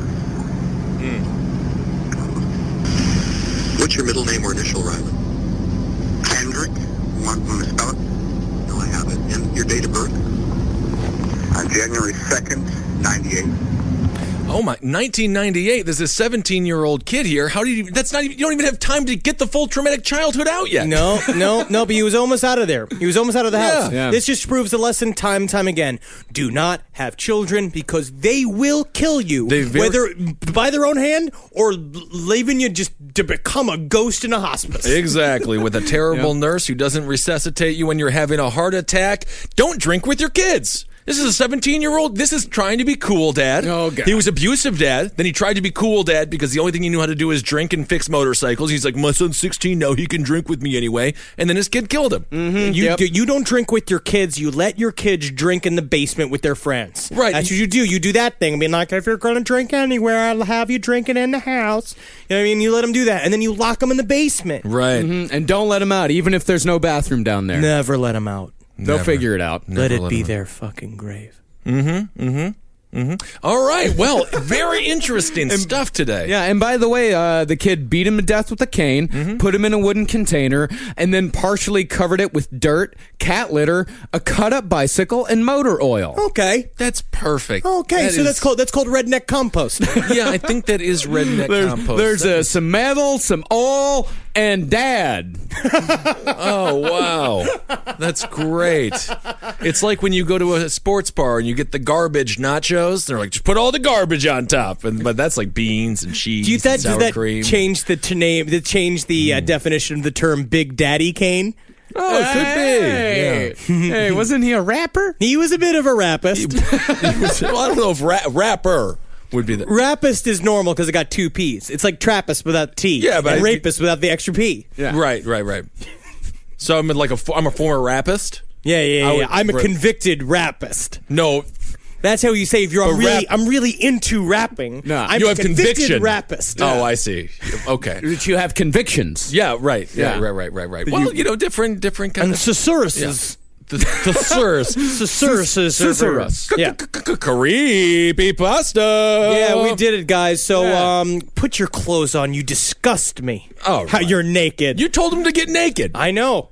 What's your middle name or initial, Rylan? Kendrick. You want me to spell it? No, I have it. And your date of birth? Uh, January second, ninety-eight. Oh my! nineteen ninety-eight. There's a seventeen-year-old kid here. How do you? That's not. Even, you don't even have time to get the full traumatic childhood out yet. No, no, no. But he was almost out of there. He was almost out of the house. Yeah. This just proves the lesson time and time again. Do not have children because they will kill you, They very- whether by their own hand or leaving you just to become a ghost in a hospice. Exactly. With a terrible nurse who doesn't resuscitate you when you're having a heart attack. Don't drink with your kids. This is a seventeen-year-old. This is trying to be cool, Dad. Oh, God. He was abusive, Dad. Then he tried to be cool, Dad, because the only thing he knew how to do is drink and fix motorcycles. He's like, my son's sixteen now. He can drink with me anyway. And then his kid killed him. Mm-hmm. You, Yep. you don't drink with your kids. You let your kids drink in the basement with their friends. Right. That's what you do. You do that thing. I mean, like, if you're going to drink anywhere, I'll have you drinking in the house. You know what I mean? You let them do that. And then you lock them in the basement. Right. Mhm. And don't let them out, even if there's no bathroom down there. Never let them out. They'll Never. figure it out. Let Never it let be 'em out. their fucking grave. Mm-hmm. Mm-hmm. Mm-hmm. All right. Well, very interesting stuff today. Yeah, and by the way, uh, the kid beat him to death with a cane, Mm-hmm. put him in a wooden container, and then partially covered it with dirt, cat litter, a cut-up bicycle, and motor oil. Okay. That's perfect. Okay, That so is- that's called that's called redneck compost. Yeah, I think that is redneck There's, compost. there's That uh, is- some metal, some oil, and dad. Oh, wow. That's great. It's like when you go to a sports bar and you get the garbage nachos. They're like, just put all the garbage on top. And But that's like beans and cheese Do you that and sour does that cream. change the to name to change the uh, definition of the term Big Daddy Kane? Oh, it could Hey, be. hey, wasn't he a rapper? He was a bit of a rapist. Yeah. Well, I don't know if ra- rapper would be the... Rapist is normal because it got two P's. It's like Trappist without T. Yeah, but and I- rapist without the extra P. Yeah. Right, right, right. So I'm like a, fo- I'm a former rapist? Yeah, yeah, yeah. I yeah. would- I'm a right. convicted rapist. No. That's how you say if you're I'm But really rap- I'm really into rapping. Nah. I'm You a have convicted conviction. rapist. Oh, I see. Okay. Did you have convictions? Yeah, right. Yeah, Yeah. right, right, right, right. Well, you know, different, different kind And of... Thesaurus. The thesaurus. Thesaurus. Yeah. Creepy pasta. Yeah, we did it, guys. So, Yeah. um, put your clothes on. You disgust me. Oh, how right. you're naked. You told him to get naked. I know.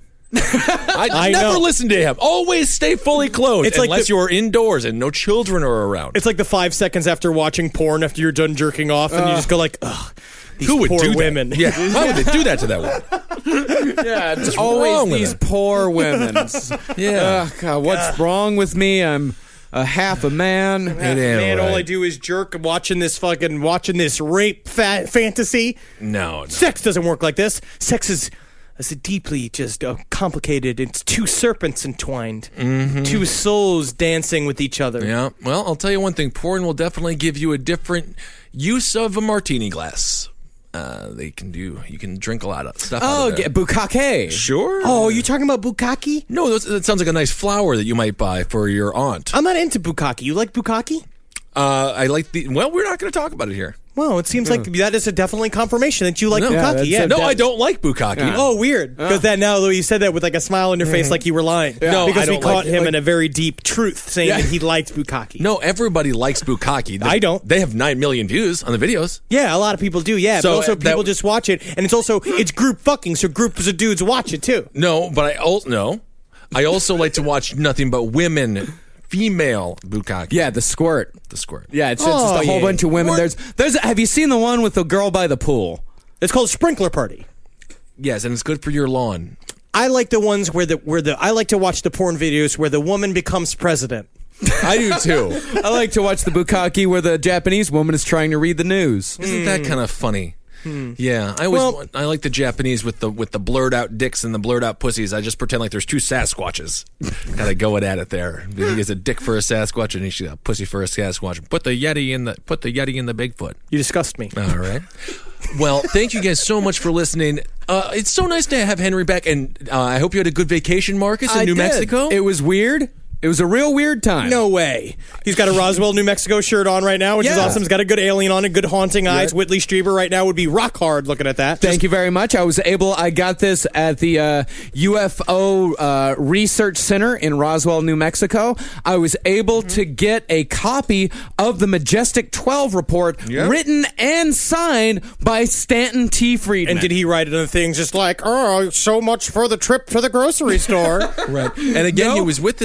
I, I never know. listen to him. Always stay fully clothed It's like unless the- you're indoors and no children are around. It's like the five seconds after watching porn after you're done jerking off, and you just go like, ugh. These Who would poor do that? women. Yeah, why would they do that to that woman? Yeah, it's wrong always with these it? poor women. Yeah. Ugh, God, what's wrong with me? I'm a half a man. It ain't Man, all right. I do is jerk watching this fucking watching this rape fa- fantasy. No, no. Sex doesn't work like this. Sex is is a deeply just uh, complicated. It's two serpents entwined, two souls dancing with each other. Yeah. Well, I'll tell you one thing. Porn will definitely give you a different use of a martini glass. Uh, they can do. You can drink a lot of stuff. out Oh, of there. get bukkake. Sure. Oh, you talking about bukkake? No, that, that sounds like a nice flower that you might buy for your aunt. I'm not into bukkake. You like bukkake? Uh, I like the. Well, we're not going to talk about it here. Well, it seems like that is a definitely confirmation that you like No. Yeah, bukkake. that's Yeah, a- No, that- I don't like bukkake. Oh, weird. Because that now, though, you said that with like a smile on your face, like you were lying. No, because I we don't caught like- him like- in a very deep truth, saying Yeah. that he liked bukkake. No, everybody likes bukkake. They- I don't. They have nine million views on the videos. Yeah, a lot of people do. Yeah, So, but also uh, that- people just watch it, and it's also it's group fucking, so groups of dudes watch it too. No, but I also no. I also like to watch nothing but women, female bukkake. Yeah, the squirt. The squirt. Yeah, it's, it's just Oh, a whole yeah. bunch of women. What? There's, there's. Have you seen the one with the girl by the pool? It's called sprinkler party. Yes, and it's good for your lawn. I like the ones where the where the I like to watch the porn videos where the woman becomes president. I do too. I like to watch the bukkake where the Japanese woman is trying to read the news. Isn't that kind of funny? Yeah, I always Well- want- I like the Japanese with the with the blurred out dicks and the blurred out pussies. I just pretend like there's two Sasquatches, kind of going at it there. He has a dick for a Sasquatch and he's got a pussy for a Sasquatch. Put the Yeti in the put the Yeti in the Bigfoot. You disgust me. All right. Well, thank you guys so much for listening. Uh, it's so nice to have Henry back, and uh, I hope you had a good vacation, Marcus, in I New did. Mexico. It was weird. It was a real weird time. No way. He's got a Roswell, New Mexico shirt on right now, which is Yeah. awesome. He's got a good alien on it, good haunting eyes. Whitley Strieber right now would be rock hard looking at that. Thank you very much. I was able, I got this at the uh, U F O uh, Research Center in Roswell, New Mexico. I was able Mm-hmm. to get a copy of the Majestic twelve report Yep. written and signed by Stanton T. Friedman. And did he write it on things just like, oh, so much for the trip to the grocery store? Right. And again, No. he was with his. Um,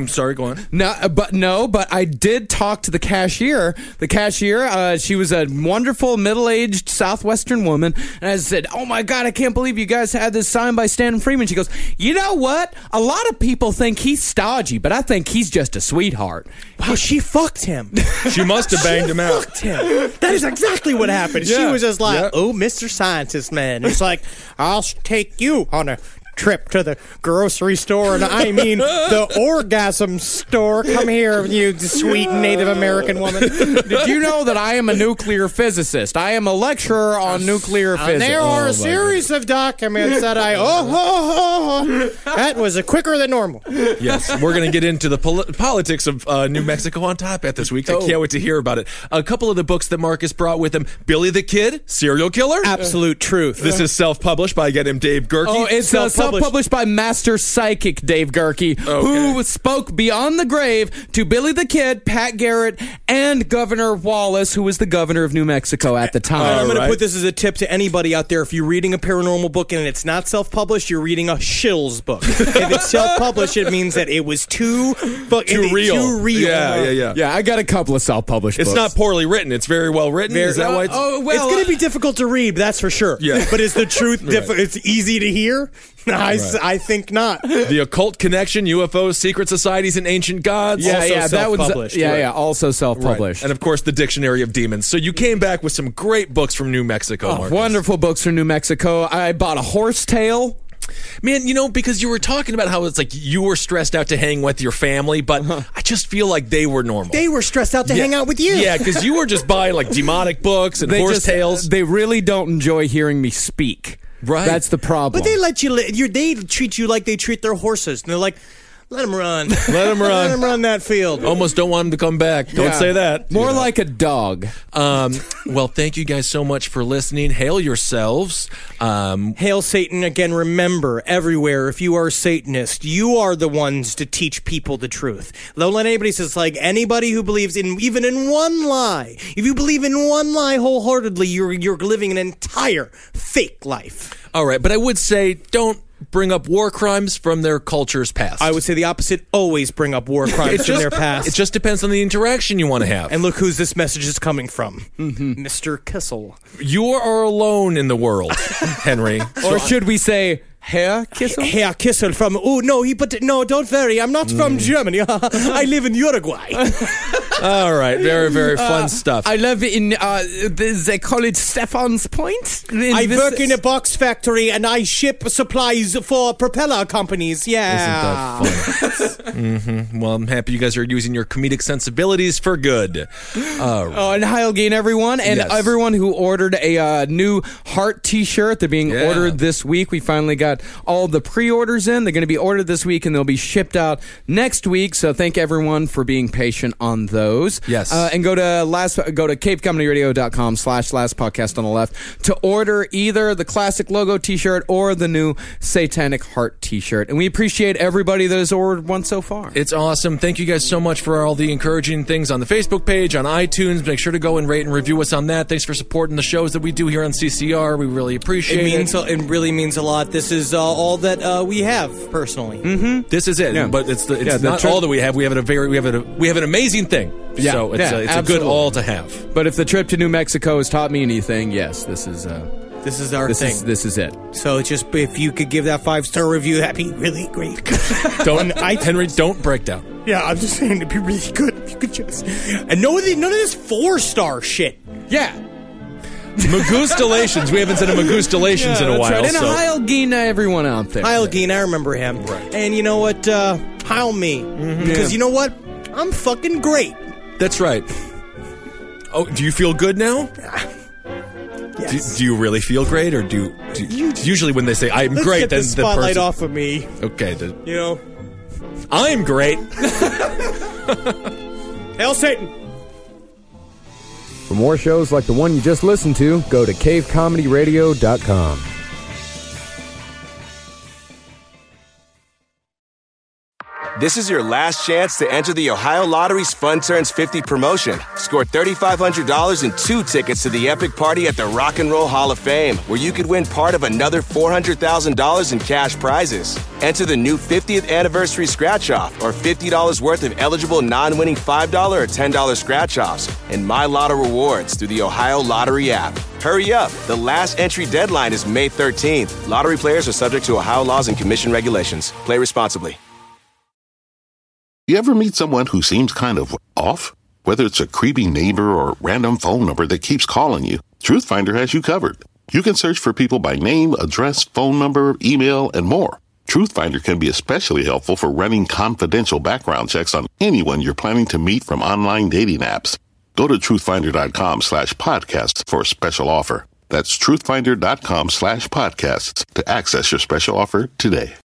I'm sorry, go on. No, uh, but no, but I did talk to the cashier. The cashier, uh, she was a wonderful middle-aged Southwestern woman, and I said, "Oh my God, I can't believe you guys had this signed by Stanton Freeman." She goes, "You know what? A lot of people think he's stodgy, but I think he's just a sweetheart." Wow, she fucked him. She must have banged him out. Fucked him. That is exactly what happened. Yeah. She was just like, Yeah. "Oh, Mister Scientist Man." It's like, "I'll take you on a trip to the grocery store, and I mean the orgasm store. Come here, you sweet Native American woman." Did you know that I am a nuclear physicist? I am a lecturer on nuclear And physics. there are a series of documents that I, oh, oh, oh, oh. That was a quicker than normal. Yes, we're going to get into the pol- politics of uh, New Mexico on Top Hat this week. I can't wait to hear about it. A couple of the books that Marcus brought with him: Billy the Kid, Serial Killer, Absolute Truth. This is self-published by Get Him Dave Gerke. Oh, it's uh, self-published by Master Psychic Dave Gerke, who spoke beyond the grave to Billy the Kid, Pat Garrett, and Governor Wallace, who was the governor of New Mexico at the time. And I'm going to put this as a tip to anybody out there. If you're reading a paranormal book and it's not self-published, you're reading a shills book. If it's self-published, it means that it was too, fuck, Too it- real. Too real. Yeah, yeah, yeah. Yeah, I got a couple of self-published It's books. not poorly written. It's very well written. Very- Is that why it's... Oh, well, it's going to be difficult to read, that's for sure. Yeah. But is the truth diff- Right. it's easy to hear? I, s- Right. I think not. The Occult Connection, U F Os, Secret Societies, and Ancient Gods. Yeah, Also yeah, that was self-published, yeah, right. yeah, also self-published. Right. And of course, the Dictionary of Demons. So you came back with some great books from New Mexico, Oh, Marcus. wonderful books from New Mexico. I bought a horsetail. Man, you know, because you were talking about how it's like you were stressed out to hang with your family, but I just feel like they were normal. They were stressed out to Yeah. hang out with you. Yeah, because you were just buying like demonic books and They horse just- tales. They really don't enjoy hearing me speak. Right. That's the problem. But they let you, li- you, they treat you like they treat their horses. And they're like, let them run. Let them run. Let them run that field. Almost don't want them to come back. Don't Yeah. say that. More like a dog. Um, well, thank you guys so much for listening. Hail yourselves. Um, Hail Satan. Again, remember, everywhere, if you are a Satanist, you are the ones to teach people the truth. Don't let anybody say, it's like anybody who believes in even in one lie. If you believe in one lie wholeheartedly, you're, you're living an entire fake life. all right, but I would say don't bring up war crimes from their culture's past. I would say the opposite. Always bring up war crimes It from just- their past. It just depends on the interaction you want to have. And look who's this message is coming from. Mister Kissel. You are alone in the world, Henry. Or should we say, Herr Kissel? Herr Kissel from, oh, no, he, but no, don't worry. I'm not from Germany. I live in Uruguay. All right, very, very fun stuff. I live in, uh, the, they call it Stefan's Point. In I this- work in a box factory and I ship supplies for propeller companies. Yeah. Isn't that fun? hmm Well, I'm happy you guys are using your comedic sensibilities for good. Uh, Oh, and Heil again, everyone, and Yes. everyone who ordered a uh, new Heart T-shirt. They're being Yeah. ordered this week. We finally got all the pre-orders in. They're going to be ordered this week, and they'll be shipped out next week. So thank everyone for being patient on those. Yes. uh, and go to last go to cave comedy radio dot com slash last podcast on the left to order either the classic logo T-shirt or the new Satanic Heart T-shirt. And we appreciate everybody that has ordered one so far. It's awesome. Thank you guys so much for all the encouraging things on the Facebook page, on iTunes. Make sure to go and rate and review us on that. Thanks for supporting the shows that we do here on C C R. We really appreciate It it. means it really means a lot. This is uh, all that uh, we have personally. Mm-hmm. This is it, Yeah. but it's the, it's Yeah, the not tr- all that we have. We have a very we have a we have an amazing thing. Yeah, so it's, yeah, a, it's a good absolutely. all to have. But if the trip to New Mexico has taught me anything, yes, this is uh, This is our this thing. is this is it. So just if you could give that five star review, that'd be really great. Don't I, Henry, don't break down. Yeah, I'm just saying it'd be really good if you could just and no of the, none of this four star shit. Yeah. Magustalations. We haven't said a Magustalations in a That's while. right. And so. a Heil Gina, everyone out there. Heil Geen, I remember him. Right. And you know what? Uh, Heil me. Because you know what? I'm fucking great. That's right. Oh, do you feel good now? Yes. Do, do you really feel great, or do, do usually when they say "I'm Let's great," get then the spotlight person, off of me. Okay, the, You know, I'm great. Hail Satan. For more shows like the one you just listened to, go to cave comedy radio dot com. This is your last chance to enter the Ohio Lottery's Fun Turns fifty promotion. Score three thousand five hundred dollars and two tickets to the epic party at the Rock and Roll Hall of Fame, where you could win part of another four hundred thousand dollars in cash prizes. Enter the new fiftieth anniversary scratch-off or fifty dollars worth of eligible non-winning five dollars or ten dollars scratch-offs and My Lotto rewards through the Ohio Lottery app. Hurry up. The last entry deadline is May thirteenth. Lottery players are subject to Ohio laws and commission regulations. Play responsibly. You ever meet someone who seems kind of off? Whether it's a creepy neighbor or a random phone number that keeps calling you, TruthFinder has you covered. You can search for people by name, address, phone number, email, and more. TruthFinder can be especially helpful for running confidential background checks on anyone you're planning to meet from online dating apps. Go to truthfinder.com slash podcasts for a special offer. That's truthfinder.com slash podcasts to access your special offer today.